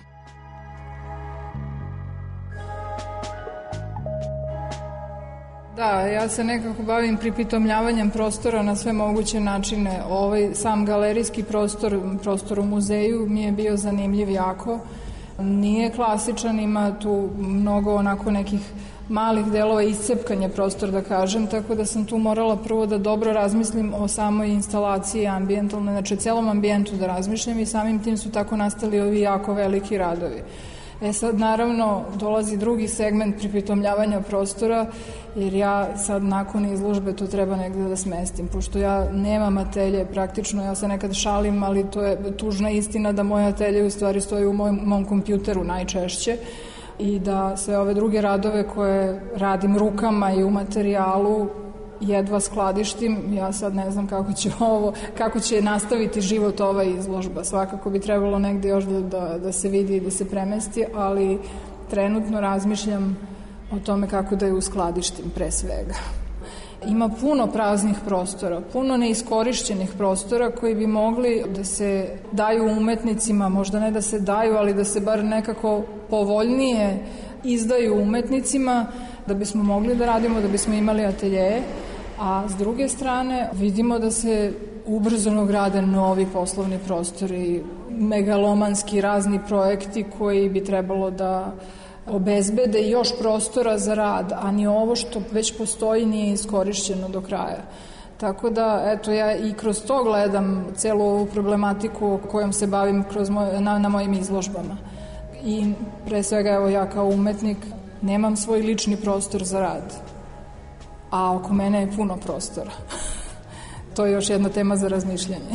Da, ja se nekako bavim pripitomljavanjem prostora na sve moguće načine. Sam galerijski prostor u muzeju mi je bio zanimljiv jako. Nije klasičan, ima tu mnogo onako nekih malih delova iscepkanja prostor, da kažem, tako da sam tu morala prvo da dobro razmislim o samoj instalaciji ambijentalne, znači celom ambijentu da razmišljam i samim tim su tako nastali ovi jako veliki radovi. Sad naravno dolazi drugi segment pripitomljavanja prostora, jer ja sad nakon izložbe to treba negde da smestim, pošto ja nemam atelje praktično, ja se nekad šalim, ali to je tužna istina da moje atelje u stvari stoji u mom kompjuteru najčešće i da sve ove druge radove koje radim rukama i u materijalu jedva skladištim. Ja sad ne znam kako će nastaviti život ova izložba. Svakako bi trebalo negde još da se vidi i da se premesti, ali trenutno razmišljam o tome kako da je uskladištim pre svega. Ima puno praznih prostora, puno neiskorišćenih prostora koji bi mogli da se daju umetnicima, možda ne da se daju, ali da se bar nekako povoljnije izdaju umetnicima, da bismo mogli da radimo, da bismo imali ateljeje, a s druge strane vidimo da se ubrzano grade novi poslovni prostori, megalomanski razni projekti koji bi trebalo da obezbede još prostora za rad, a ni ovo što već postoji nije iskorišćeno do kraja. Tako da, eto, ja i kroz to gledam celu ovu problematiku kojom se bavim na mojim izložbama. I pre svega, evo, ja kao umetnik nemam svoj lični prostor za rad, a oko mene je puno prostora. To je još jedna tema za razmišljanje.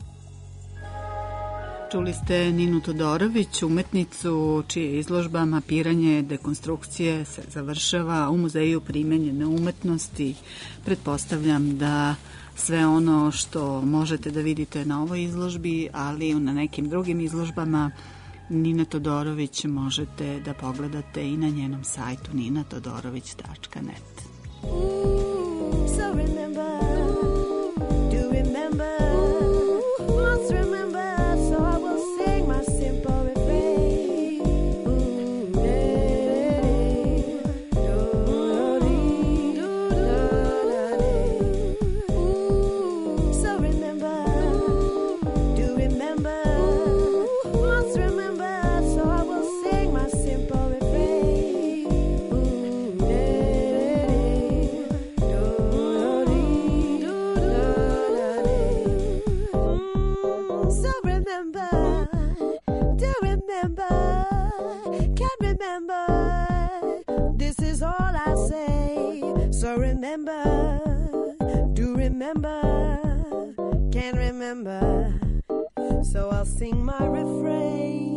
Čuli ste Ninu Todorović, umetnicu čije izložba Mapiranje dekonstrukcije se završava u Muzeju primenjene umetnosti. Pretpostavljam da sve ono što možete da vidite na ovoj izložbi, ali i na nekim drugim izložbama Nine Todorović možete da pogledate i na njenom sajtu ninatodorović.net. So remember, do remember, must remember, so I will sing my simple refrain. So remember, do remember, must remember, so I will sing my simple refrain. So remember, do remember, can't remember, this is all I say. So remember, do remember, can't remember, so I'll sing my refrain.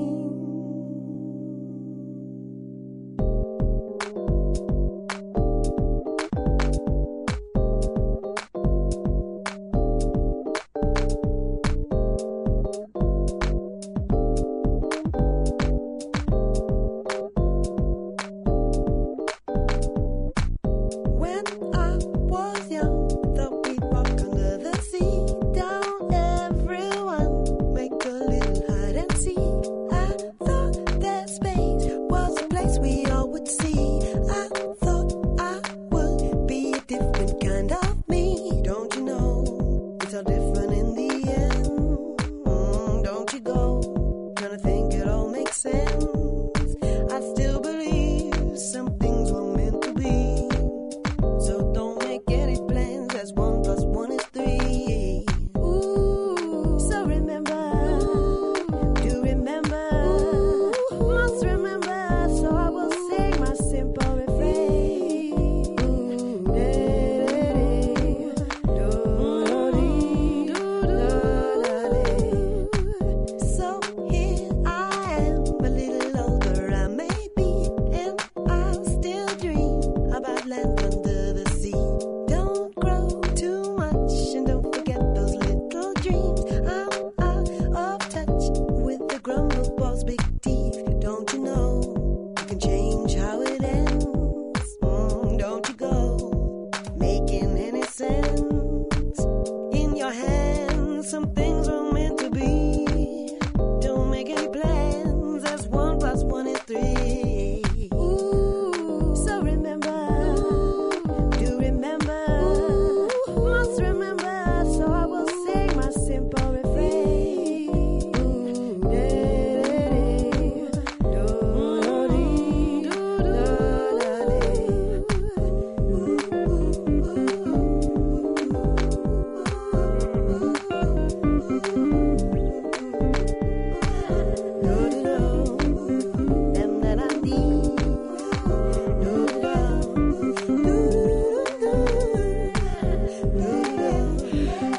When I was young, though we'd walk under the sea, down everyone make a little hide and seek. I thought that space was a place we all would see. I thought I would be a different kind of me. Don't you know, it's all different in the end. Don't you go, trying to think it all makes sense. I still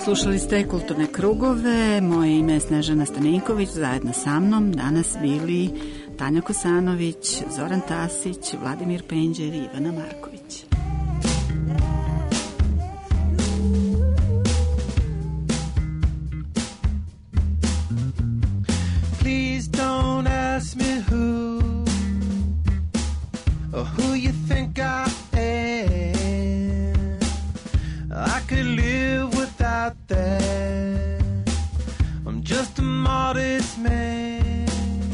Slušali ste Kulturne krugove, moje ime je Snežana Staninković, zajedno sa mnom danas bili Tanja Kosanović, Zoran Tasić, Vladimir Penđer i Ivana Marković. Please don't ask me who or who you think I am. I could live without that. I'm just a modest man.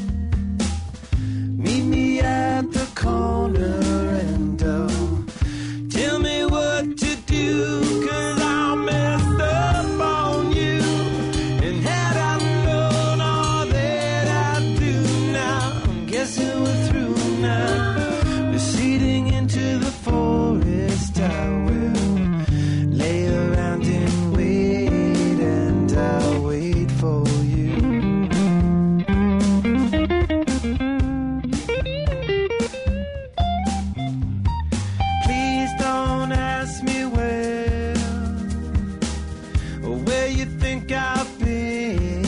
Meet me at the corner and tell me what to do, 'cause I'll mess up on you. And had I known all that I do now, I'm guessing we're through now. Receding into the forest, I will lay around and wait, and I'll wait for you. Please don't ask me where or where you think I've been.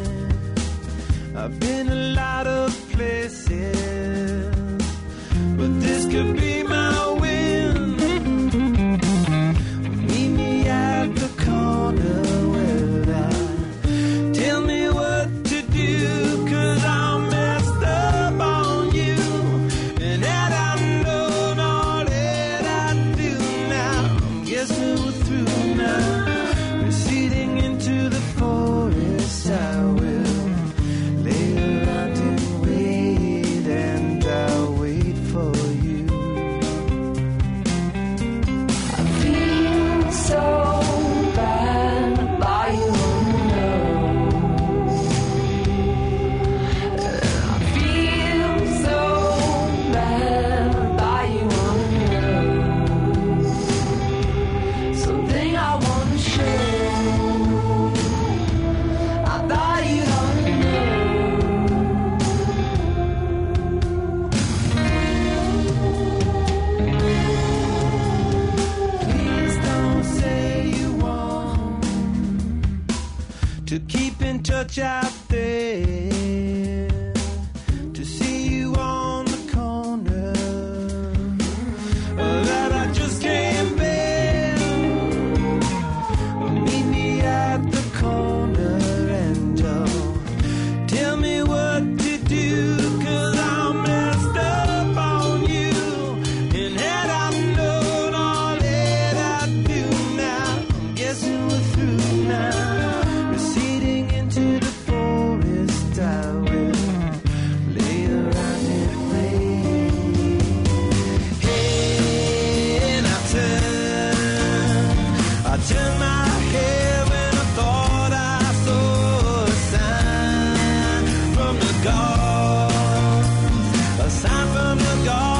I've been a lot of places, but this could be my win. Meet me at the corner where I tell me what to do, 'cause I'm messed up on you. And had I known all that I do now, I'm guessing we're through now. Receding into the forest, I will lay around and wait, and I'll wait for you. I feel so bad by you, I feel so bad by you, something I wanna share. I thought you don't know. Please don't say you want to keep in touch out there, to see you on the corner, that I just can't bear. Meet me at the corner and tell me what to do, 'cause I'm messed up on you. And had I known all that I do now, I'm guessing we're through now. Receding into the forest, I will lay around and wait. Hey, and I turn my head when I thought I saw a sign from the gods, a sign from the gods.